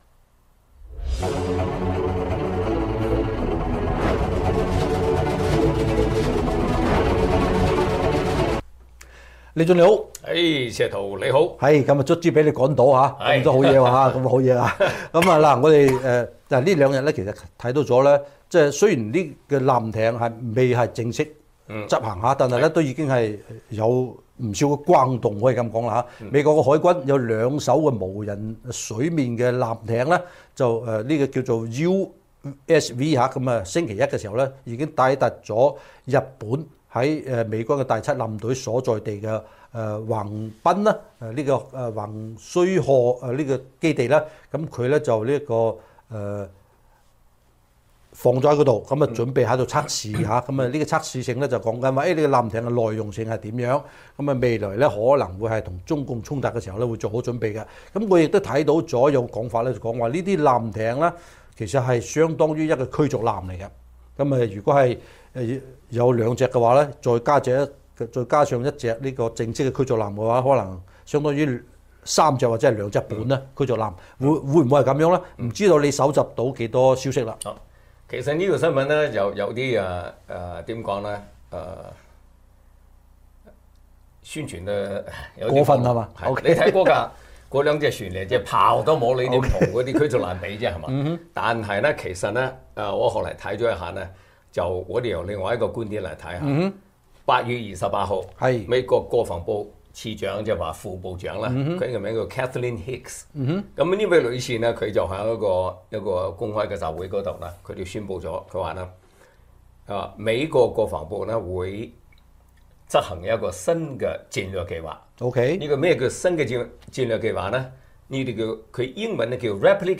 李總你好， 誒石頭你好， 係咁啊，卒之俾你趕到嚇，咁都好嘢喎嚇，咁好嘢啊！咁啊嗱，我哋誒嗱呢兩日咧，其實睇到咗咧。即係雖然呢個艦艇係未係正式執行下，但係咧都已經係有唔少嘅轟動，可以咁講啦嚇。美國嘅海軍有兩艘嘅無人水面嘅艦艇咧，就誒呢個叫做 U S V 嚇，咁啊星期一嘅時候咧已經抵達咗日本喺誒美軍嘅第七艦隊所在地嘅誒橫濱啦，誒呢個誒橫須賀誒呢個基地啦，咁佢咧就呢一個誒。放咗喺嗰度，咁啊準備喺度測試嚇，咁啊呢個測試性咧就講緊話，誒呢個艦艇嘅耐用性係點樣？咁啊未來咧可能會係同中共衝突嘅時候咧會做好準備嘅。咁我亦都睇到咗有講法咧，就講話呢啲艦艇咧其實係相當於一個驅逐艦嚟嘅。咁啊如果係誒有兩隻嘅話咧，再加隻再加上一隻呢個正式嘅驅逐艦嘅話，可能相當於三隻或者係兩隻半咧驅逐艦，會會唔會係咁樣咧？唔知道你搜集到幾多消息啦？ 其實呢個新聞咧，有有啲誒誒點講咧？誒、呃、宣傳得有啲過分係嘛？ 係 Okay. 你睇嗰架嗰兩隻船嚟，即係炮都冇你點同嗰啲驅逐艦比啫，係嘛？Okay. 但係咧，其實咧，誒我後嚟睇咗一下咧，就我哋由另外一個觀點嚟睇下。八、mm hmm. 月二十八號，係是美國國防部次長就話副部長啦，佢嘅、mm hmm. 名叫 Kathleen Hicks。咁呢、mm hmm. 位女士咧，佢就喺一個一個公開嘅集會嗰度啦，佢哋宣布咗，佢話咧，啊美國國防部咧會執行一個新嘅戰略計劃。OK，呢個咩叫新嘅戰戰略計劃咧？ 呢啲叫佢英文咧叫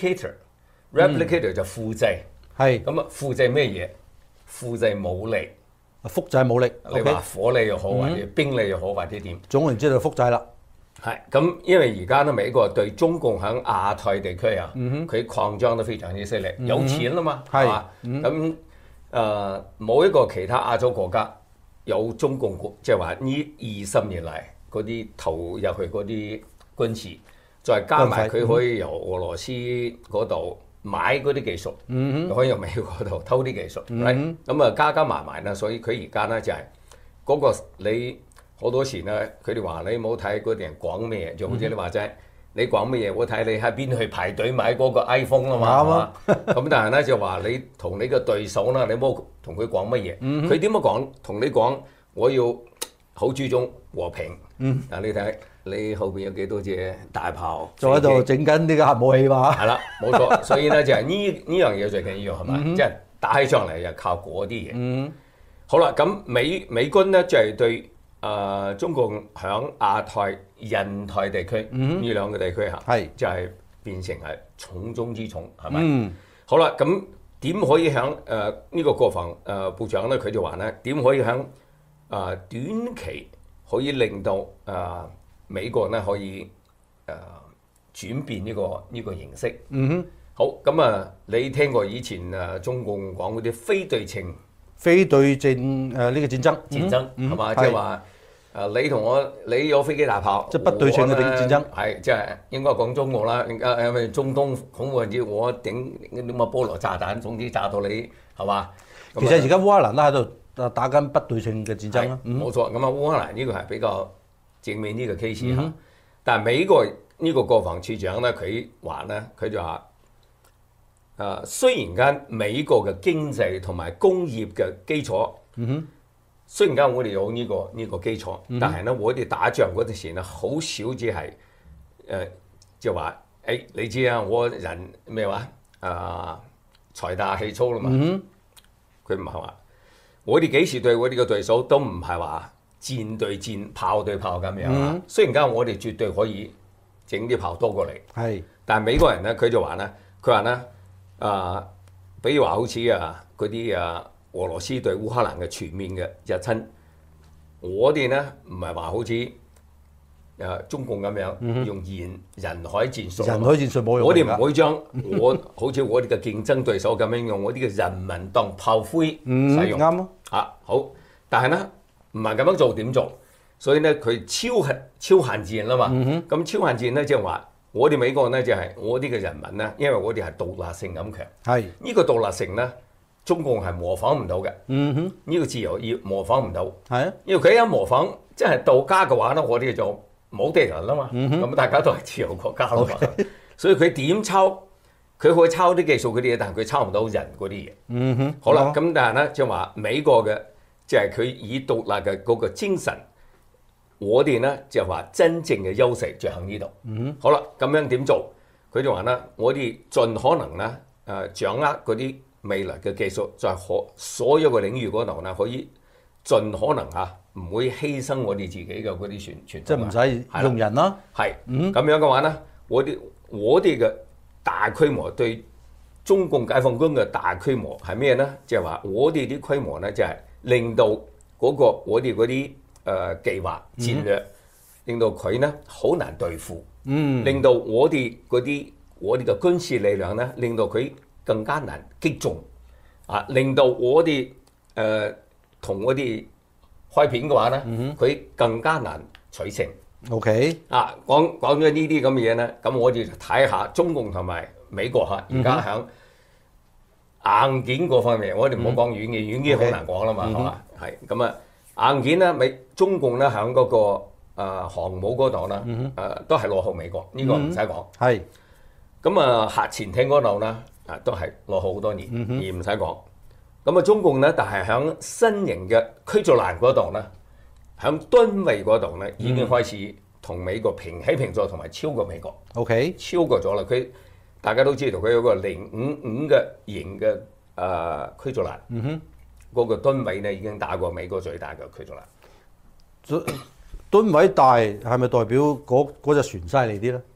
replicator，replicator 就複製。 係咁啊，複製咩嘢？複製武力， 複製武力。 你話火力又好，或者兵力又好，或者點？ 總言之就複製啦。 係咁，因為而家咧美國對中共喺亞太地區啊，佢擴張得非常之犀利，有錢啦嘛，係嘛？咁誒冇一個其他亞洲國家有中共國，即係話呢二十年嚟嗰啲投入去嗰啲軍事，再加埋佢可以由俄羅斯嗰度買嗰啲技術，嗯、可以由美國嗰度偷啲技術，咁、嗯、啊加加埋埋啦，所以佢而家咧就係、是、嗰、那個你好多時咧，佢哋話你冇睇嗰啲人講咩嘢，就好似你話齋，你講咩嘢，我睇你喺邊去排隊買嗰個 iPhone 啊嘛，係嘛？咁但係咧就話你同你嘅對手啦，你冇同佢講乜嘢，佢點樣講？同你講我要好注重和平，嗯、但你睇。你後邊有幾多隻大炮？ 就喺度整緊呢個核武器嘛？ 係啦，冇錯。所以咧就係呢呢樣嘢最緊要係咪？即係打起上嚟就靠嗰啲嘢。嗯，好啦，咁美美軍咧就係、是、對誒、呃、中共響亞太、印太地區呢、嗯、兩個地區嚇，係就係變成係重中之重係咪？嗯，好啦，咁點可以響誒呢個國防誒、呃、部長咧？佢就話咧點可以響誒、呃、短期可以令到誒？呃美國咧可以誒、呃、轉變呢、這個呢、這個形式。嗯哼，好咁啊！你聽過以前誒中共講嗰啲非對稱、 非對稱誒呢、呃這個戰爭戰爭係嘛？即係話誒你同我你有飛機大炮， 即係不對稱嘅戰爭。 係即係應該講中國啦。誒因為中東恐怖分子我頂啲乜菠蘿炸彈，總之炸到你係嘛？ 其實而家烏克蘭都喺度打緊不對稱嘅戰爭啦。 冇錯，咁啊烏克蘭呢個係比較正面呢個 case 嚇、嗯，但係美國呢個國防處長咧，佢話咧，佢就話誒、呃，雖然間美國嘅經濟同埋工業嘅基礎，嗯哼，雖然間我哋有呢、這個呢、這個基礎，嗯、但係咧我哋打仗嗰陣時咧，好少只係誒，就話誒、欸，你知啊，我人咩話啊，財大氣粗啦嘛，佢唔係話，我哋幾時對我哋嘅對手都唔係話。戰對戰、炮對炮咁樣啊！嗯、雖然間我哋絕對可以整啲炮多過嚟，係，但係美國人咧，佢就話咧，佢話咧，啊、呃，比如話好似啊嗰啲啊俄羅斯對烏克蘭嘅全面嘅入侵，我哋咧唔係話好似誒、呃、中共咁樣、嗯、用人人海戰術， 人海戰術冇用， 我哋唔會將我好似我哋嘅競爭對手咁樣用我哋嘅人民當炮灰使用，啱、嗯、啊，好，但係咧。唔係咁樣做點做？所以咧佢超限超限戰啦嘛。咁、嗯、超限戰咧即係話，我哋美國咧就係、是、我哋嘅人民咧，因為我哋係獨立性咁強。係呢、這個獨立性咧，中共係模仿唔到嘅。嗯哼，呢、這個自由要模仿唔到。係啊，因為佢一模仿即係到家嘅話咧，我哋就冇敵人啦嘛。咁、嗯、大家都係自由國家啦嘛。Okay. 所以佢點抄？佢可以抄啲技術嗰啲嘢，但係佢抄唔到人嗰啲嘢。嗯哼，好啦，咁、哦、但係咧就話美國嘅。就係佢以獨立嘅嗰個精神，我哋咧就話真正嘅優勢就喺呢度。嗯，好啦，咁樣點做？佢就話咧，我哋盡可能咧誒、呃、掌握嗰啲未來嘅技術，在可所有嘅領域嗰度咧，可以盡可能嚇唔會犧牲我哋自己嘅嗰啲傳傳統。即係唔使用人啦。係，嗯，咁樣嘅話咧，我哋我哋嘅大規模對中共解放軍嘅大規模係咩咧？就係、是、話我哋啲規模咧就係、是。令到嗰個我哋嗰啲誒計劃戰略，嗯、令到佢咧好難對付，嗯、令到我哋嗰啲我哋嘅軍事力量咧，令到佢更加難擊中，啊，令到我哋誒同我哋開片嘅話咧，佢、嗯、更加難取勝。OK，啊，講講咗呢啲咁嘅嘢咧，咁我哋就睇下中共同埋美國嚇而家響。硬件嗰方面，我哋唔好講軟件，軟件好難講啦嘛，係嘛？係咁啊，硬件咧，美中共咧喺嗰個誒、呃、航母嗰度咧，誒、嗯呃、都係落後美國，呢、這個唔使講。係咁啊，核潛艇嗰度咧，啊都係落後好多年，嗯、而唔使講。咁啊，中共咧，但係喺新型嘅驅逐艦嗰度咧，喺噸位嗰度咧，已經開始同美國平起平坐，同埋超過美國。OK， 超過咗啦，佢。大家都知道佢有個零五五嘅型嘅誒驅逐艦，嗯哼，嗰、那個噸位咧已經打過美國最大嘅驅逐艦。噸位大係咪代表嗰嗰隻船犀利啲咧？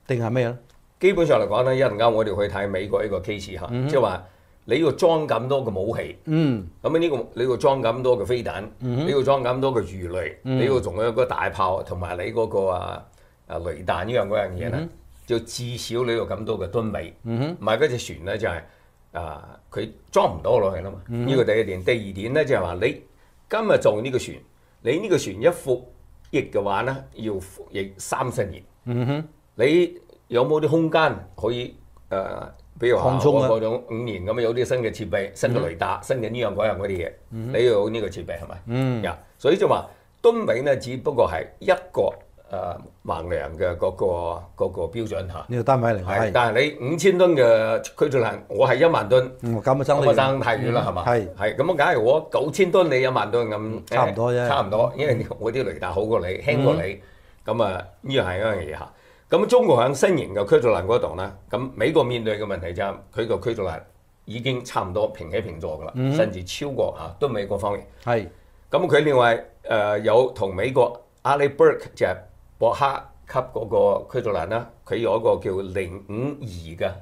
定係咩咧？ 基本上嚟講咧，一陣間我哋去睇美國呢個 case 嚇，即係話你要裝咁多嘅武器， 嗯， 咁呢個你要裝咁多嘅飛彈， 嗯你要裝咁多嘅魚雷，你要仲有一個大炮同埋你嗰個啊啊雷彈呢樣嗰樣嘢咧，就至少你要咁多嘅噸位，唔係嗰隻船咧就係啊佢裝唔到落去啦嘛。呢個第一點，第二點咧就係話你今日做呢個船，你呢個船一服役嘅話咧，要服役三十年。 嗯哼， 你有冇啲空間可以誒、呃？比如話我嗰種五年咁有啲新嘅設備、新嘅雷達、新嘅呢樣嗰樣嗰啲嘢，你要有呢個設備係咪？嗯，呀，所以就話噸位咧，只不過係一個誒衡量嘅嗰個嗰個標準嚇。 呢個單位嚟係，但係你五千噸嘅驅逐艦，我係一萬噸， 嗯，咁啊爭咁啊爭太遠啦係嘛？係係咁啊，假如我九千噸，你一萬噸咁， 差唔多啫， 差唔多，因為我啲雷達好過你，輕過你，咁啊呢樣係一樣嘢嚇。咁中國喺新型嘅驅逐艦嗰度咧，咁美國面對嘅問題就係佢個驅逐艦已經差唔多平起平坐噶啦，嗯、甚至超過嚇都美國方面。係，咁佢另外誒、呃、有同美國阿里 Burke 就係博克級嗰個驅逐艦啦，佢有一個叫零五二嘅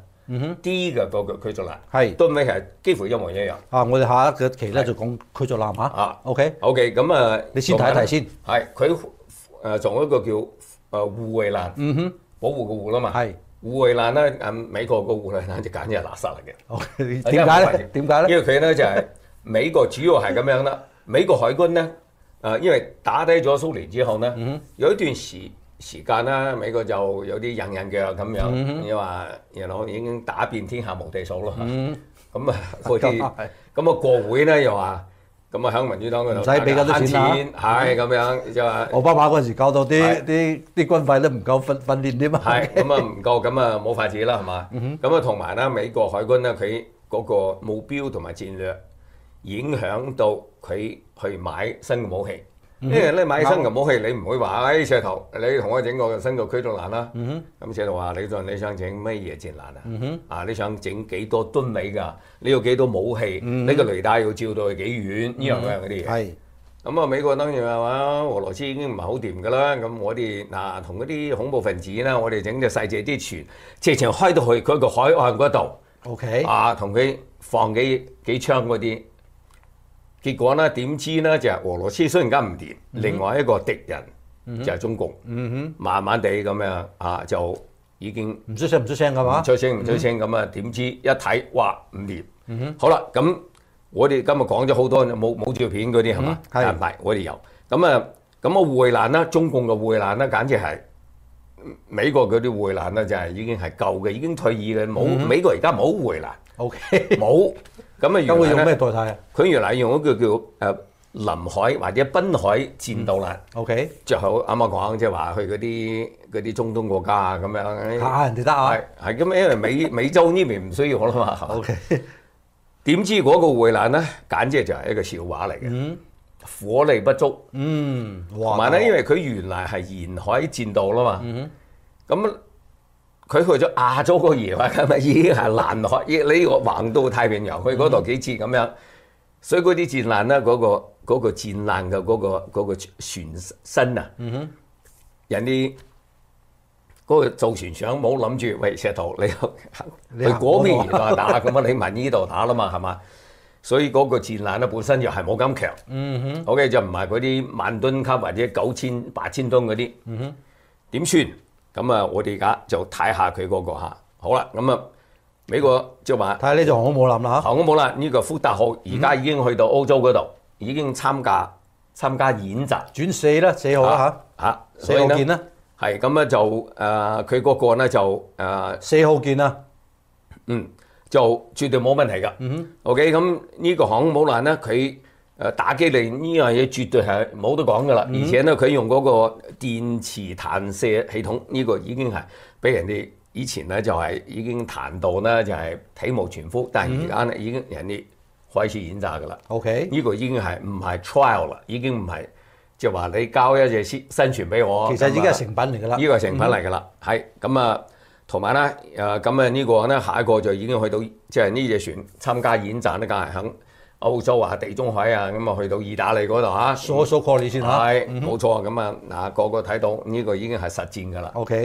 D 嘅嗰個驅逐艦，係都尾係幾乎一模一樣。 啊，我哋下一個期咧就講驅逐艦嚇。啊 ，OK OK，咁啊， 你先睇一睇先。 係佢誒仲有一個叫誒護衛艦，嗯哼，保護個護啦嘛，係護衛艦咧，誒美國個護衛艦就簡直係垃圾嚟嘅。 OK，點解咧？點解咧？ 因為佢咧就係美國主要係咁樣啦。美國海軍咧誒，因為打低咗蘇聯之後咧，有一段時時間啦，美國就有啲印印腳咁樣，你話然後已經打遍天下無敵手咯。咁啊嗰啲，咁啊國會咧又話。咁啊，喺民主黨嗰度唔使俾咁多錢啦，係咁樣就話。 奧巴馬嗰陣時搞到啲啲啲軍費都唔夠訓訓練啲嘛。 係咁啊，唔夠咁啊，冇法子啦，係嘛？咁啊，同埋咧，美國海軍咧，佢嗰個目標同埋戰略影響到佢去買新嘅武器。因為咧買新嘅武器，你唔會話誒石頭，你同我整個新嘅驅逐艦啦。咁石頭話你就你想整咩嘢戰艦啊？啊，你想整幾多噸位㗎？你要幾多武器？呢個雷達要照到去幾遠？呢樣嗰樣嗰啲嘢。係。咁啊，美國當然係話俄羅斯已經唔係好掂㗎啦。咁我哋嗱同嗰啲恐怖分子咧，我哋整隻細隻啲船，直情開到去佢個海岸嗰度。OK。啊，同佢放幾幾槍嗰啲。結果咧點知咧就係、是、俄羅斯雖然間唔掂，嗯、另外一個敵人、嗯、就係中共，嗯、哼慢慢地咁樣啊就已經唔出聲唔出聲㗎嘛， 唔出聲唔出聲咁啊點知一睇哇唔掂，嗯、哼好啦咁我哋今日講咗好多冇冇照片嗰啲係嘛？係唔係我哋有咁啊咁啊護衛艦啦，中共嘅護衛艦咧簡直係美國嗰啲護衛艦咧就係已經係舊嘅，已經退役嘅，冇、嗯、美國而家冇護衛艦 ，OK 冇。咁啊，原來會用咩代替啊？ 佢原來用一個叫誒臨海或者濱海戰鬥艦。OK，最後啱啱講即係話去嗰啲嗰啲中東國家啊咁樣。嚇人哋得啊！係係咁，因為美美洲呢邊唔需要啦嘛。OK，點知嗰個護衛艦咧，簡直就係一個笑話嚟嘅。嗯，火力不足。嗯，同埋咧，因為佢原來係沿海戰鬥啦嘛。嗯哼，咁。佢去咗亞洲個嘢話，咁咪已經係南海，呢個橫到太平洋去嗰度幾次咁樣，所以嗰啲戰艦咧，嗰、嗰個嗰、嗰個戰艦嘅嗰個嗰個船身啊，嗯、哼人哋嗰個造船廠冇諗住，喂石頭你去嗰邊嚟打，咁啊你問呢度打啦嘛，係嘛？所以嗰個戰艦咧本身又係冇咁強，嗯、哼 OK 就唔係嗰啲萬噸級或者九千八千噸嗰啲，點算、嗯？咁啊，我哋而家就睇下佢嗰個嚇。好啦，咁啊，美國就話睇下呢隻航空母艦啦嚇。 航空母艦呢個福特號而家已經去到歐洲嗰度，已經參加參加演習。轉四啦，四號啦嚇。嚇，四號見啦。係咁咧就誒，佢嗰個咧就誒四號見啦。 嗯，就絕對冇問題㗎。嗯哼。OK，咁呢個航空母艦咧，佢。誒打擊力呢樣嘢絕對係冇得講㗎啦，嗯、而且咧佢用嗰個電磁彈射系統，呢、呢個已經係俾人哋以前咧就係已經彈到咧就係體無完膚，但係而家咧已經人哋開始演習㗎啦。OK，呢個已經係唔係 trial 啦，已經唔係即係話你交一隻新新船俾我， 其實已經係成品嚟㗎啦。 呢個係成品嚟㗎啦，係咁啊，同埋咧誒咁啊呢個咧下一個就已經去到即係呢隻船參加演習咧，梗係肯。歐洲啊、地中海啊，咁啊去到意大利嗰度嚇， 數數過你先嚇， 係冇錯咁啊嗱，個個睇到呢個已經係實戰㗎啦。OK，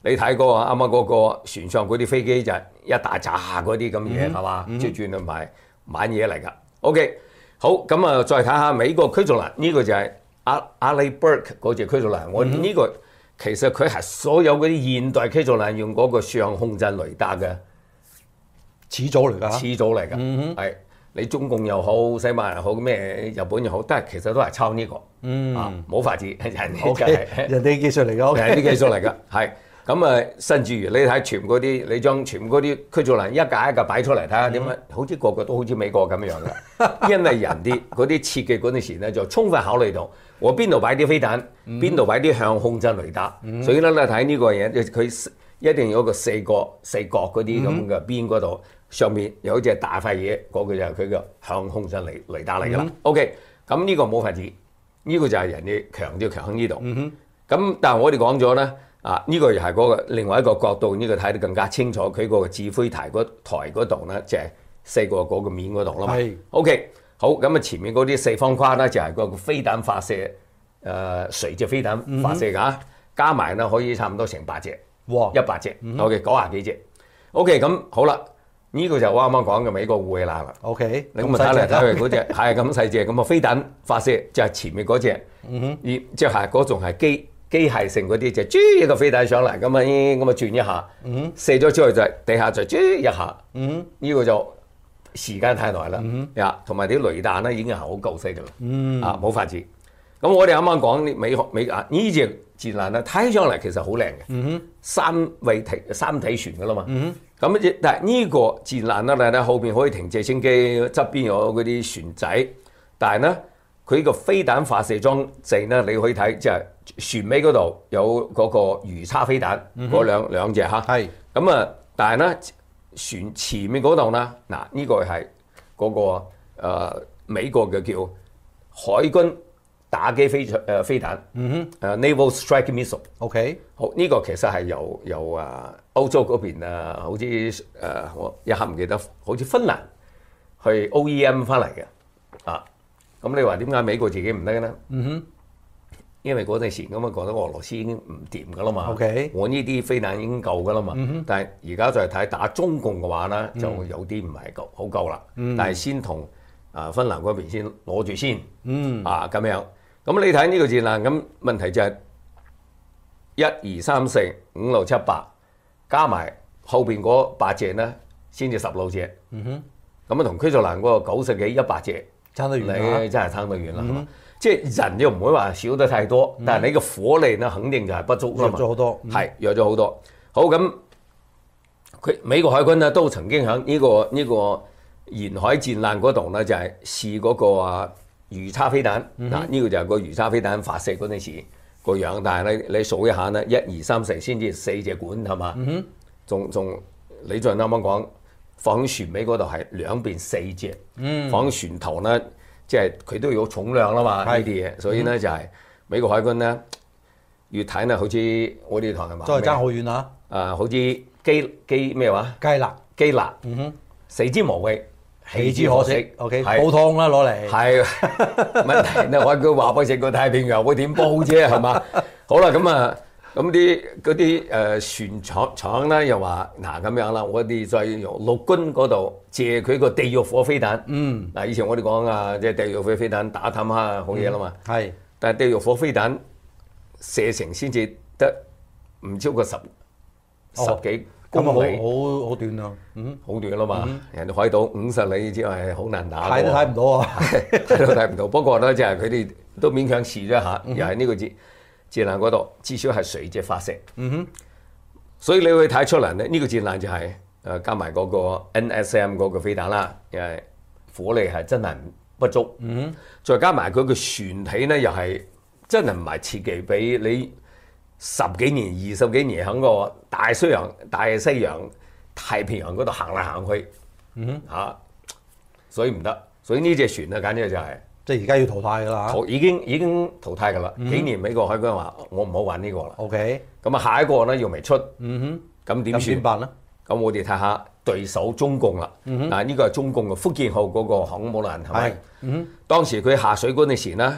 你睇過啱啱嗰個船上嗰啲飛機就係一大扎嗰啲咁嘢係嘛，即係轉去賣買嘢嚟㗎。OK， 好咁啊，再睇下美國驅逐艦呢個就係阿阿里 Burke 嗰隻驅逐艦，我呢個其實佢係所有嗰啲現代驅逐艦用嗰個上空震雷達嘅始祖嚟㗎， 始祖嚟㗎，係你中共又好，西班牙又好，咩日本又好，都係其實都係抄呢個，啊冇法子，人哋就係人哋技術嚟㗎， 人哋技術嚟㗎，係。咁啊，甚至於你睇全嗰啲，你將全嗰啲驅逐艦一架一架擺出嚟睇下點樣，好似個個都好似美國咁樣嘅，因為人啲嗰啲設計嗰陣時咧就充分考慮到我邊度擺啲飛彈，邊度擺啲向控震雷達，所以咧你睇呢個嘢，佢一定有一個四個四角嗰啲咁嘅邊嗰度，上面有一隻大塊嘢，嗰個就係佢嘅向控震雷雷達嚟㗎啦。OK， 咁呢個冇法子，呢個就係人哋強調強喺呢度。咁但係我哋講咗咧。啊！呢、這個又係嗰個另外一個角度，呢、這個睇得更加清楚。佢個指揮台嗰台嗰度咧，就係、是、四個嗰個面嗰度啦嘛。係。OK， 好咁啊！前面嗰啲四方框咧，就係、是、個飛彈發射，誒、呃、垂直飛彈發射㗎、嗯，加埋咧可以差唔多成百隻。哇！一百隻。嗯、OK， 九廿幾隻。OK， 咁好啦，呢、這個就我啱啱講嘅美國護衛艦啦。OK， 你咁睇嚟睇去嗰隻係咁細隻，咁啊飛彈發射就係前面嗰隻。嗯哼。而即係嗰種係機。機械性嗰啲就豬一個飛彈上嚟咁啊，咁啊轉一下，嗯、射咗之後就地下就豬一下，呢、嗯這個就時間太耐啦，呀、嗯，同埋啲雷彈咧已經係好舊式㗎啦，嗯、啊冇法子。咁我哋啱啱講美美啊呢隻戰艦咧睇上嚟其實好靚嘅，嗯、三位停三體船㗎啦嘛，咁、嗯、但係呢個戰艦咧後邊可以停直升機，側邊有嗰啲船仔，但係咧。佢個飛彈發射裝置咧，你可以睇，即係船尾嗰度有嗰個魚叉飛彈，嗰、嗯、兩兩隻嚇。係咁啊，但係咧船前面嗰度咧，嗱呢、呢個係嗰、嗰個、呃、美國嘅叫海軍打擊飛誒飛彈，嗯哼，誒 Naval Strike Missile。OK， 好呢、呢個其實係由由啊歐洲嗰邊啊，好似誒、呃、我一刻唔記得，好似芬蘭去 O E M 翻嚟嘅啊。咁你話點解美國自己唔得咧？嗯哼，因為嗰陣時咁啊，覺得俄羅斯已經唔掂噶啦嘛。OK， 我呢啲飛彈已經夠噶啦嘛。嗯、但係而家再睇打中共嘅話咧，就有啲唔係夠好夠啦。嗯、但係先同啊芬蘭嗰邊先攞住先。嗯，啊咁樣。咁你睇呢個戰艦，咁問題就係一二三四五六七八，加埋後邊嗰八隻咧，先至十六隻。嗯哼，咁啊同驅逐艦嗰個九十幾一百隻。撐得遠啦，你真係撐得遠啦，係嘛、嗯？即係人又唔會話少得太多，嗯、但係你個火力咧肯定就係不足啦嘛。弱咗好多，係、嗯、弱咗好多。好咁，佢美國海軍咧都曾經喺呢、呢個呢、呢個沿海戰艦嗰度咧，就係試嗰個啊魚叉飛彈。嗱、嗯，呢個就係個魚叉飛彈發射嗰陣時個樣，但係你你數一下咧，一二三四先至四隻管係嘛？仲仲、嗯、你再啱啱講。放喺船尾嗰度係兩邊四隻，嗯、放喺船頭咧，即係佢都有重量啦嘛，呢啲嘢，所以咧、嗯、就係美國海軍咧越睇咧，好似我哋台係嘛，都係爭好遠啊！啊，好似機機咩話？雞肋雞肋，嗯哼，食之無味，棄之可惜。O K， 煲湯啦，攞嚟。係問題咧，我佢話俾食個太平洋會點煲啫，係嘛？好啦，咁啊。咁啲嗰啲誒船廠廠咧又話嗱咁樣啦，我哋再由陸軍嗰度借佢個地獄火飛彈。嗯，嗱以前我哋講啊，即係地獄火飛彈打氹下好嘢啦嘛。係、嗯，但係地獄火飛彈射程先至得唔超過十、哦、十幾公里，好好短啊。嗯，好短啦嘛。嗯、人哋海島五十里之外係好難打。睇都睇唔到啊，睇都睇唔到。不過咧，就係佢哋都勉強試咗下，又係呢個節。戰艦嗰度至少係垂直發射，嗯哼，所以你會睇出嚟咧，呢、這個戰艦就係、是、誒加埋嗰個 N S M 嗰個飛彈啦，因為火力係真係不足，嗯哼，再加埋佢個船體咧又係真係唔係設計俾你十幾年、二十幾年喺個大西洋、大西洋、太平洋嗰度行嚟行去，嗯哼，嚇、啊，所以唔得，所以呢隻船咧簡直就係、是。即係而家要淘汰㗎啦，已經已經淘汰㗎啦。嗯、幾年美國海軍話我唔好玩呢個啦。OK，咁啊下一個咧又未出，嗯哼，咁點算？點辦咧？咁我哋睇下對手中共啦。嗱、嗯，呢個係中共嘅福建號嗰個航母艦係咪？嗯哼，當時佢下水嗰陣時咧，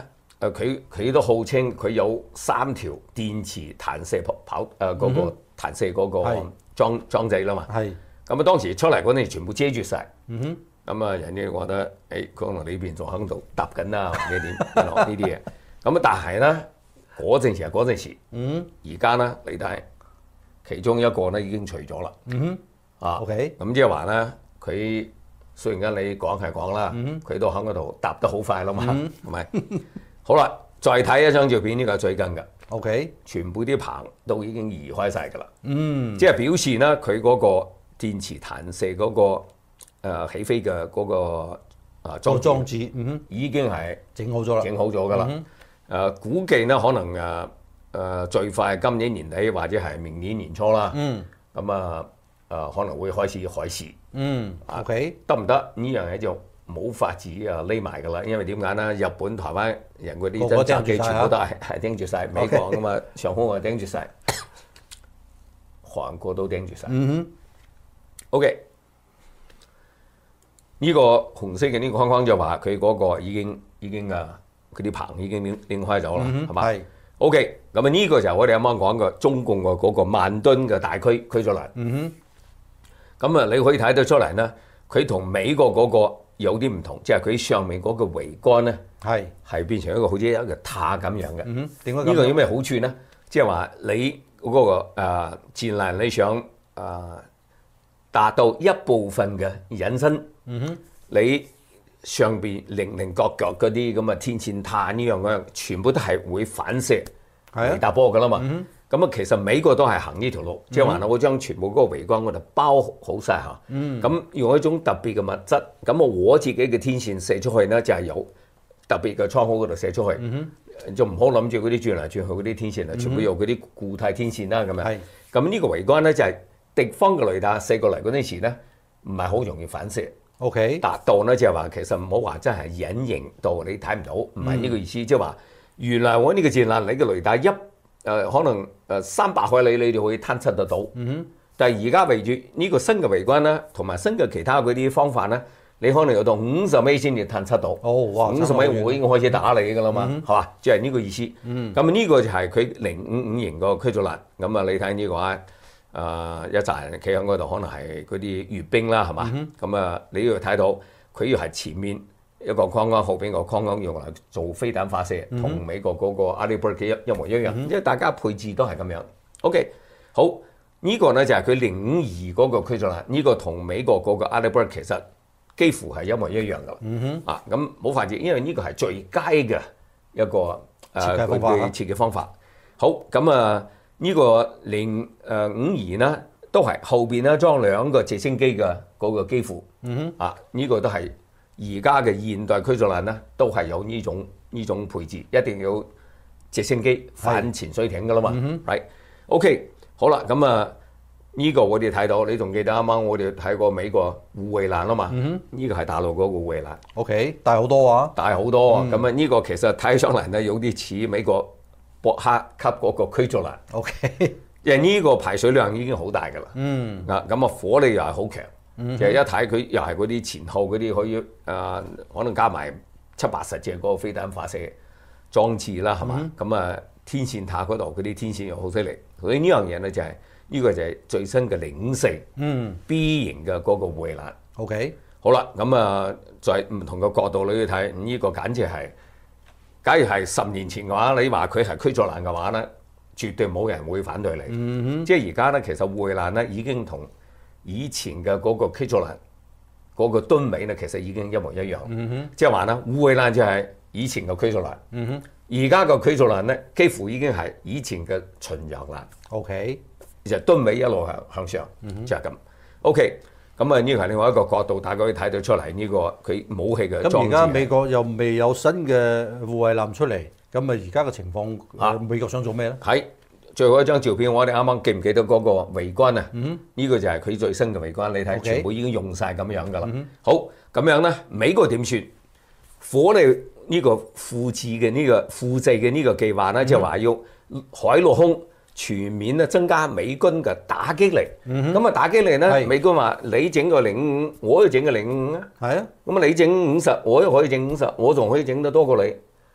誒佢佢都號稱佢有三條電磁彈射跑跑誒嗰個彈射嗰個裝裝置啦嘛。 係咁啊，當時出嚟嗰陣全部遮住晒。 嗯哼。 咁啊，人哋覺得誒可能呢邊仲喺度搭緊啦，或者點呢啲嘢。咁啊，但係咧嗰陣時係嗰陣時， 嗯， 而家咧你睇其中一個咧已經除咗啦。 嗯哼。 啊 OK。 咁即係話咧，佢雖然間你講係講啦，佢都喺嗰度搭得好快啦嘛，係咪？好啦，再睇一張照片，呢個係最近嘅。 OK。 全部啲棚都已經移開晒㗎啦。 嗯。 即係表示咧，佢嗰個電磁彈射嗰個。誒、呃、起飛嘅嗰、那個啊裝裝置，嗯哼， 已經係整好咗啦， 整好咗㗎啦。誒、嗯呃、估計咧可能誒誒、呃、最快今年年底或者係明年年初啦。嗯。咁啊誒可能會開始海試。嗯。OK。得唔得？呢樣嘢就冇法子啊匿埋㗎啦。因為點解咧？日本、台灣人嗰啲偵察機全部都係係盯住晒美國㗎嘛，上空啊盯住晒，韓國都盯住晒。嗯哼。OK。呢個紅色嘅呢個框框就話佢嗰個已經已經啊，佢啲棚已經拎拎開咗啦，係嘛？係。OK，咁啊呢個就係我哋啱啱講嘅中共嘅嗰個萬噸嘅大驅驅逐艦。嗯哼。咁啊，你可以睇得出嚟咧，佢同美國嗰個有啲唔同，即係佢上面嗰個桅杆咧，係係變成一個好似一個塔咁樣嘅。嗯哼。點解咁？呢個有咩好處咧？即係話你嗰、嗰個誒、呃、戰艦你想誒、呃、達到一部分嘅引申。嗯哼，你上邊零零角角嗰啲咁嘅天線炭呢樣嗰樣，全部都係會反射雷達波噶啦嘛。咁啊，其實美國都係行呢條路，即係話我將全部嗰個桅杆我就包好晒嚇。咁用一種特別嘅物質，咁啊我自己嘅天線射出去咧，就係有特別嘅窗口嗰度射出去，就唔好諗住嗰啲轉嚟轉去嗰啲天線啊，全部用嗰啲固態天線啦咁樣。咁呢個桅杆咧就係敵方嘅雷達射過嚟嗰陣時咧，唔係好容易反射。OK， 達到咧就係話其實唔好話真係隱形到你睇唔到，唔係呢個意思。即係話原來我呢個戰艦你嘅雷達一誒、呃、可能誒三百海里你哋可以探測得到。嗯哼。但係而家圍住呢個新嘅桅杆咧，同埋新嘅其他嗰啲方法咧，你可能有到五十米先至探測到。哦，哇！五十米我已經開始打你㗎啦嘛，係嘛？即係呢個意思。嗯。咁呢個就係佢零五五型個驅逐艦。咁啊，你睇呢個啊。誒、呃、一紮人企喺嗰度，可能係嗰啲閱兵啦，係嘛？咁啊、嗯，你要睇到佢要係前面一個框框，後邊個框框用嚟做飛彈發射，同、嗯、美國嗰個 Arleigh Burke 一一模一樣，嗯、因為大家配置都係咁樣。OK， 好，呢、這個咧就係佢零五二嗰個驅逐艦，呢、這個同美國嗰個 Arleigh Burke 其實幾乎係一模一樣噶啦。嗯、哼啊，咁冇法子，因為呢個係最佳嘅一個誒設計方法。設計方法好，咁啊。呢個零誒五二呢，都係後邊咧裝兩個直升機嘅嗰個機庫，嗯、哼啊呢、這個都係而家嘅現代驅逐艦呢，都係有呢種呢種配置，一定要直升機反潛水艇噶啦嘛，係 OK 好啦，咁啊呢個我哋睇到，你仲記得啱啱我哋睇過美國護衛艦啊嘛，呢、嗯、哼個係大陸嗰個護衛艦 ，OK 大好多啊，大好多啊，咁啊呢個其實睇上嚟呢，有啲似美國博克級嗰個驅逐艦 ，OK，因為呢個排水量已經好大㗎啦。嗯，啊咁啊火力又係好強，嗯、其實一睇佢又係嗰啲前後嗰啲可以啊、呃，可能加埋七八十隻嗰個飛彈發射裝置啦，係嘛？咁啊、嗯、天線塔嗰度嗰啲天線又好犀利，所以呢樣嘢咧就係、是、呢、這個就係最新嘅零五四，嗯 B 型嘅嗰個護衛艦。OK，好啦，咁啊在唔同嘅角度你去睇，呢、這個簡直係。假如係十年前嘅話，你話佢係驅逐艦嘅話咧，絕對冇人會反對你。嗯、哼即係而家咧，其實護衛艦咧已經同以前嘅嗰個驅逐艦嗰個噸位咧，其實已經一模一樣。嗯、哼即係話咧，護衛艦就係以前嘅驅逐艦。而家個驅逐艦咧，幾乎已經係以前嘅巡洋艦。OK，就噸位一路向向上，嗯、哼就係咁。OK。咁啊，呢個係另外一個角度，大家可以睇到出嚟呢個佢武器嘅裝置。咁而家美國又未有新嘅護衛艦出嚟，咁啊而家嘅情況，啊美國想做咩咧？喺最後一張照片，我哋啱啱記唔記得嗰個桅杆啊？嗯，呢個就係佢最新嘅桅杆，你睇全部已經用晒咁樣噶啦。嗯、好，咁樣咧，美國點算？火力呢個複製嘅呢個複製嘅呢個計劃咧，就話要海陸空。全面咧增加美軍嘅打擊力，咁啊、嗯、哼打擊力咧，是美軍話你整個零五，我要整個零五啊，係啊，咁啊你整五十，我又可以整五十，我仲可以整得多過你，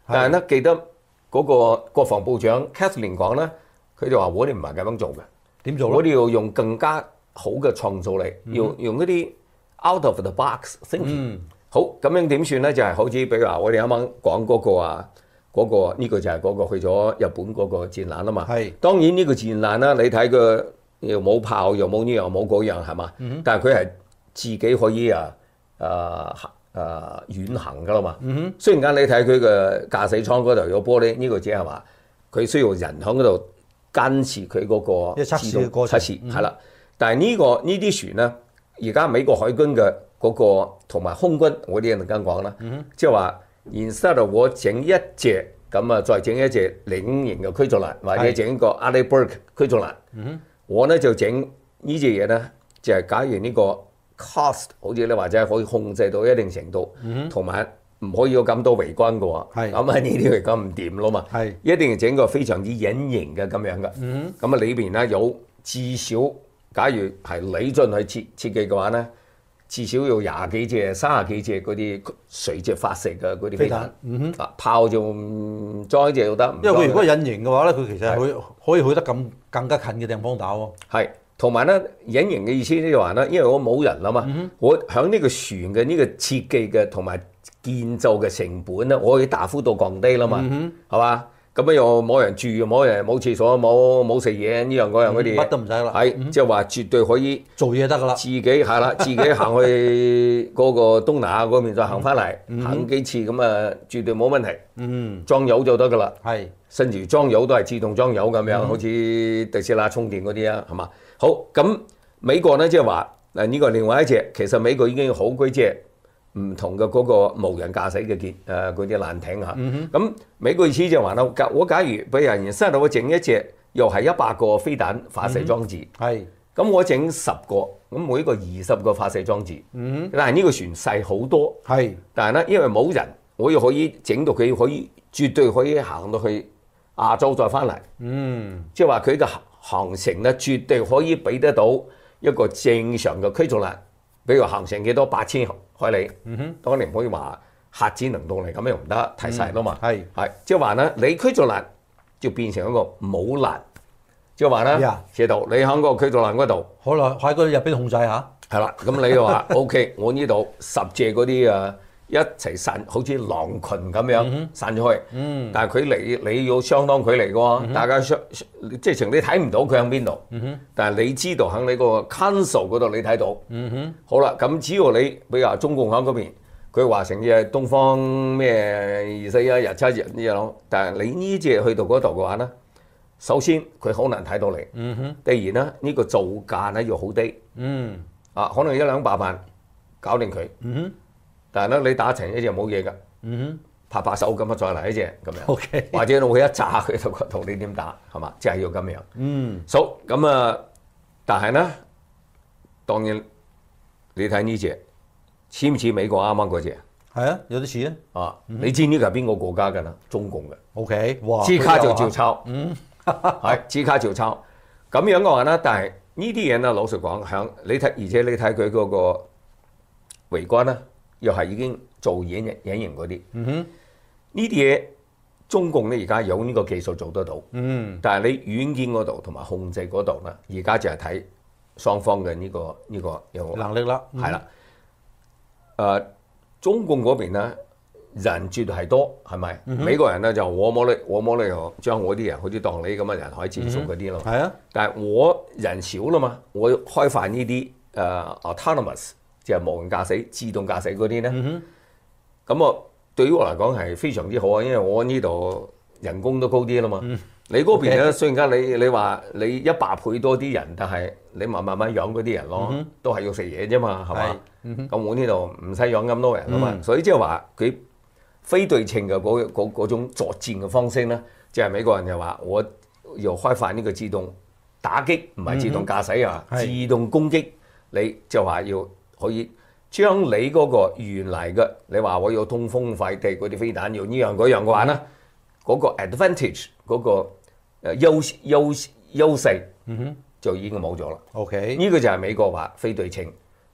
但係咧記得嗰個國防部長 Kathleen 講咧，佢就話我哋唔係咁樣做嘅。 點做咧？ 我哋要用更加好嘅創造力，嗯、用用嗰啲 out of the box thinking、嗯。好，咁樣點算咧？就係、是、好似比如話我哋啱啱講嗰個啊，嗰、那個呢、這個就係嗰個去咗日本嗰個戰艦啊嘛。係。當然呢個戰艦啦，你睇佢又冇炮，又冇呢樣，又冇嗰樣，係嘛？嗯、但係佢係自己可以啊啊啊遠行噶啦嘛。嗯、雖然間你睇佢嘅駕駛艙嗰度有玻璃，呢、這個只係話佢需要人喺嗰度監視佢嗰個測試嘅過程。測試係啦，但係呢、這個呢啲船咧，而家美國海軍嘅嗰、那個同埋空軍，我啲人咁講啦，即係話 instead of 我整一隻咁啊，再整一隻菱形嘅驅逐艦，或者整個 Arleigh Burke 驅逐艦，嗯、我咧就整呢隻嘢咧，就係、是、假如呢個 cost 好似你或者可以控制到一定程度，同埋唔可以有咁多圍軍嘅喎，咁啊呢啲嚟講唔掂咯嘛，一定要整個非常之隱形嘅咁樣嘅，咁啊、嗯、裏邊咧有至少，假如係你進去設設計嘅話咧。至少有廿幾隻、三十幾隻嗰啲垂直發射嘅嗰啲飛彈，嗯哼，炮就唔裝一隻都得。 因為佢如果隱形嘅話咧，佢其實係可可以去得咁更加近嘅地方打喎。 係，同埋咧隱形嘅意思咧就話咧，因為我冇人啦嘛，嗯、我喺呢個船嘅呢個設計嘅同埋建造嘅成本咧，我可以大幅度降低啦嘛，係嘛、嗯？咁樣又冇人住，冇人冇廁所，冇冇食嘢呢樣嗰樣嗰啲嘢， 乜都唔使啦。 係即係話絕對可以做嘢得噶啦。 自己係啦，自己行去嗰個東南亞嗰邊再行翻嚟，嗯、行幾次咁啊，絕對冇問題。嗯，裝油就得噶啦。係是，甚至裝油都係自動裝油咁樣，嗯、好似特斯拉充電嗰啲啊，係嘛？好，咁美國咧即係話嗱呢個另外一隻，其實美國已經好鬼隻。唔同嘅嗰個無人駕駛嘅結誒嗰啲艦艇嚇，咁、嗯、哼美國意思就話啦，我假如俾人然之後我整一隻又係一百個飛彈發射裝置，係、嗯，咁我整十個，咁每一個二十個發射裝置，嗯、哼但係呢個船細好多，係是，但係咧因為冇人，我又可以整到佢可以絕對可以行到去亞洲再翻嚟，嗯，即係話佢嘅航程咧絕對可以俾得到一個正常嘅驅逐艦。比如行程幾多八千海里，嗯、哼當然唔可以話核子能動力咁樣唔得，太細啦嘛。係係、嗯，即係話咧，你驅逐艦就變成一個母艦，即係話咧，謝導你喺個驅逐艦嗰度， 好啦，喺嗰度入邊控制下。係啦，咁你就話 OK，我呢度十隻嗰啲啊一齊散，好似狼群咁樣、嗯、哼散咗去。嗯，但係佢離你要相當距離嘅喎，嗯、哼大家相即係情你睇唔到佢喺邊度。嗯、哼但係你知道喺你個 console 嗰度你睇到。嗯、哼好啦，咁只要你比如話中共喺嗰邊，佢話成隻東方咩二四一日七日呢樣，但係你呢隻去到嗰度嘅話咧，首先佢好難睇到你。嗯、哼第二咧，呢、呢個造價咧要好低。嗯，啊可能一兩百萬搞掂佢。嗯哼但係咧，你打成一隻冇嘢㗎，嗯、哼拍拍手咁啊，再嚟一隻咁樣，Okay. 或者我一炸佢就同你點打係嘛？即係要咁樣。嗯，好咁啊，但係咧，當然你睇呢隻似唔似美國啱啱嗰隻？ 係啊，有啲似啊。啊， 嗯、你知呢個係邊個國家㗎啦？中共嘅。 O K， 哇， 即刻就照抄。嗯，係即刻照抄。咁樣嘅話咧，但係呢啲嘢咧，老實講，響你睇，而且你睇佢嗰個圍軍咧。又係已經做隱形隱形嗰啲，嗯、哼呢啲嘢中共咧而家有呢個技術做得到，嗯、但係你軟件嗰度同埋控制嗰度咧，而家就係睇雙方嘅呢、呢個呢、呢個有能力啦， 係啦。誒、呃，中共嗰邊咧人絕對係多，係咪？嗯、哼美國人咧就我冇理我冇理由將我啲人好似當你咁嘅人海戰術嗰啲咯，係啊、嗯。但係我人少啦嘛，我開發呢啲誒 autonomous。就係無人駕駛、自動駕駛嗰啲咧，咁啊、嗯哼，對於我嚟講係非常之好啊，因為我呢度人工都高啲啦嘛。嗯、你嗰邊咧，Okay. 雖然間你你話你一百倍多啲人，但係你慢慢慢養嗰啲人咯，嗯、哼都係要食嘢啫嘛，係嘛？咁、嗯、我呢度唔使養咁多人啊嘛，嗯、所以即係話佢非對稱嘅嗰嗰嗰種作戰嘅方式咧，即、就、係、是、美國人就話我要開發呢個自動打擊，唔係自動駕駛啊，嗯、自動攻擊，你就話要。可以將你嗰個原嚟嘅，你話我要通風快地嗰啲飛彈，要呢樣嗰樣嘅話咧，嗰、嗯、個 advantage 嗰個誒優優優勢，嗯哼，就已經冇咗啦。OK，呢個就係美國話非對稱，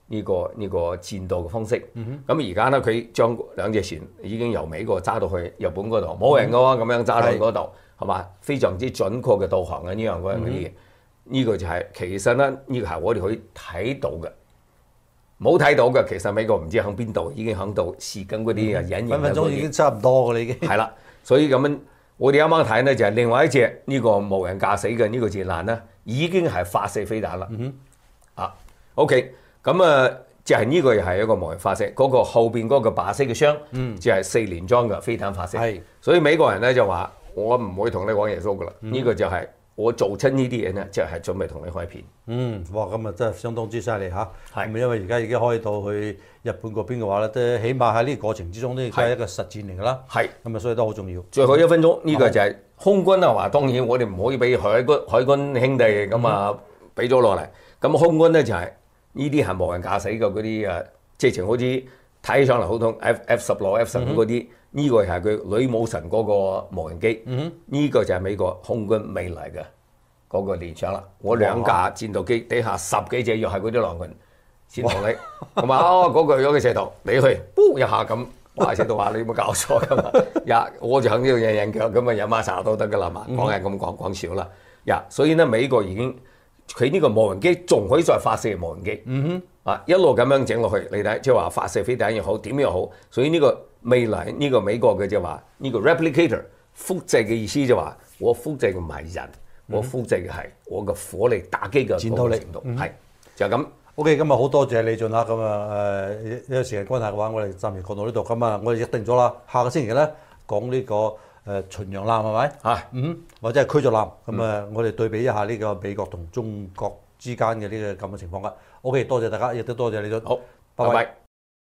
呢、個呢、個戰鬥嘅方式。咁而家咧，佢將兩隻船已經由美國揸到去日本嗰度，冇人嘅喎，咁樣揸到去嗰度，係嘛？非常之準確嘅導航嘅呢樣嗰樣嘅嘢。呢、個就係、其實咧，呢、個係我哋可以睇到嘅。冇睇到嘅，其實美國唔知喺邊度，已經喺度試緊嗰啲啊隱形嘅嗰啲。 分分鐘已經差唔多㗎啦，已經。 係啦，所以咁樣，我哋啱啱睇咧就係另外一隻呢個無人駕駛嘅呢個戰艦咧，已經係發射飛彈啦。嗯、啊 ，OK， 咁啊，就係呢個又係一個無人發射，嗰、嗰個後邊嗰個白色嘅箱，嗯，就係四連裝嘅飛彈發射。係，所以美國人咧就話：我唔會同你講耶穌㗎啦，呢、嗯、個就係、係。我做親呢啲嘢咧，就係、是、準備同你開片。嗯， 哇！咁啊真係相當之犀利嚇。係。咁因為而家已經開到去日本嗰邊嘅話咧，都起碼喺呢個過程之中都係一個實戰嚟㗎啦。係。咁啊，所以都好重要。最後一分鐘，呢、這個就係空軍啊話，當然我哋唔可以俾海軍海軍兄弟咁啊俾咗落嚟。咁、嗯、空軍咧就係呢啲係無人駕駛嘅嗰啲啊，直情好似睇起上嚟好通 F F 十六、F 十五嗰啲。呢、這個係佢女武神嗰個無人機，呢、嗯這個就係美國空軍未來嘅嗰個聯想啦。我兩架戰鬥機底下十幾隻又係嗰啲狼群先同你，同埋哦嗰、那個有個射頭，你去，噗一下咁，哇！射到話你有冇搞錯㗎嘛？呀，我就喺呢度印印腳咁啊，有馬查都得㗎啦嘛，講係咁講講笑啦。呀，所以咧美國已經佢呢個無人機仲可以再發射無人機，嗯哼，啊一路咁樣整落去，你睇即係話發射飛彈又好，點又好，所以呢、這個。未來呢個美國嘅就話呢個 replicator 複製嘅意思就話我複製嘅唔係人，我複製嘅係我嘅火力打擊嘅戰鬥力程度，係就咁。OK，今日好多謝李俊啦，咁啊誒，因為時間關係嘅話，我哋暫時講到呢度。咁啊，我哋約定咗啦，下個星期咧講呢個誒巡洋艦係咪？係，嗯，或者係驅逐艦。咁啊，我哋對比一下呢個美國同中國之間嘅呢個咁嘅情況啦。OK，多謝大家，亦都多謝李俊。好，拜拜。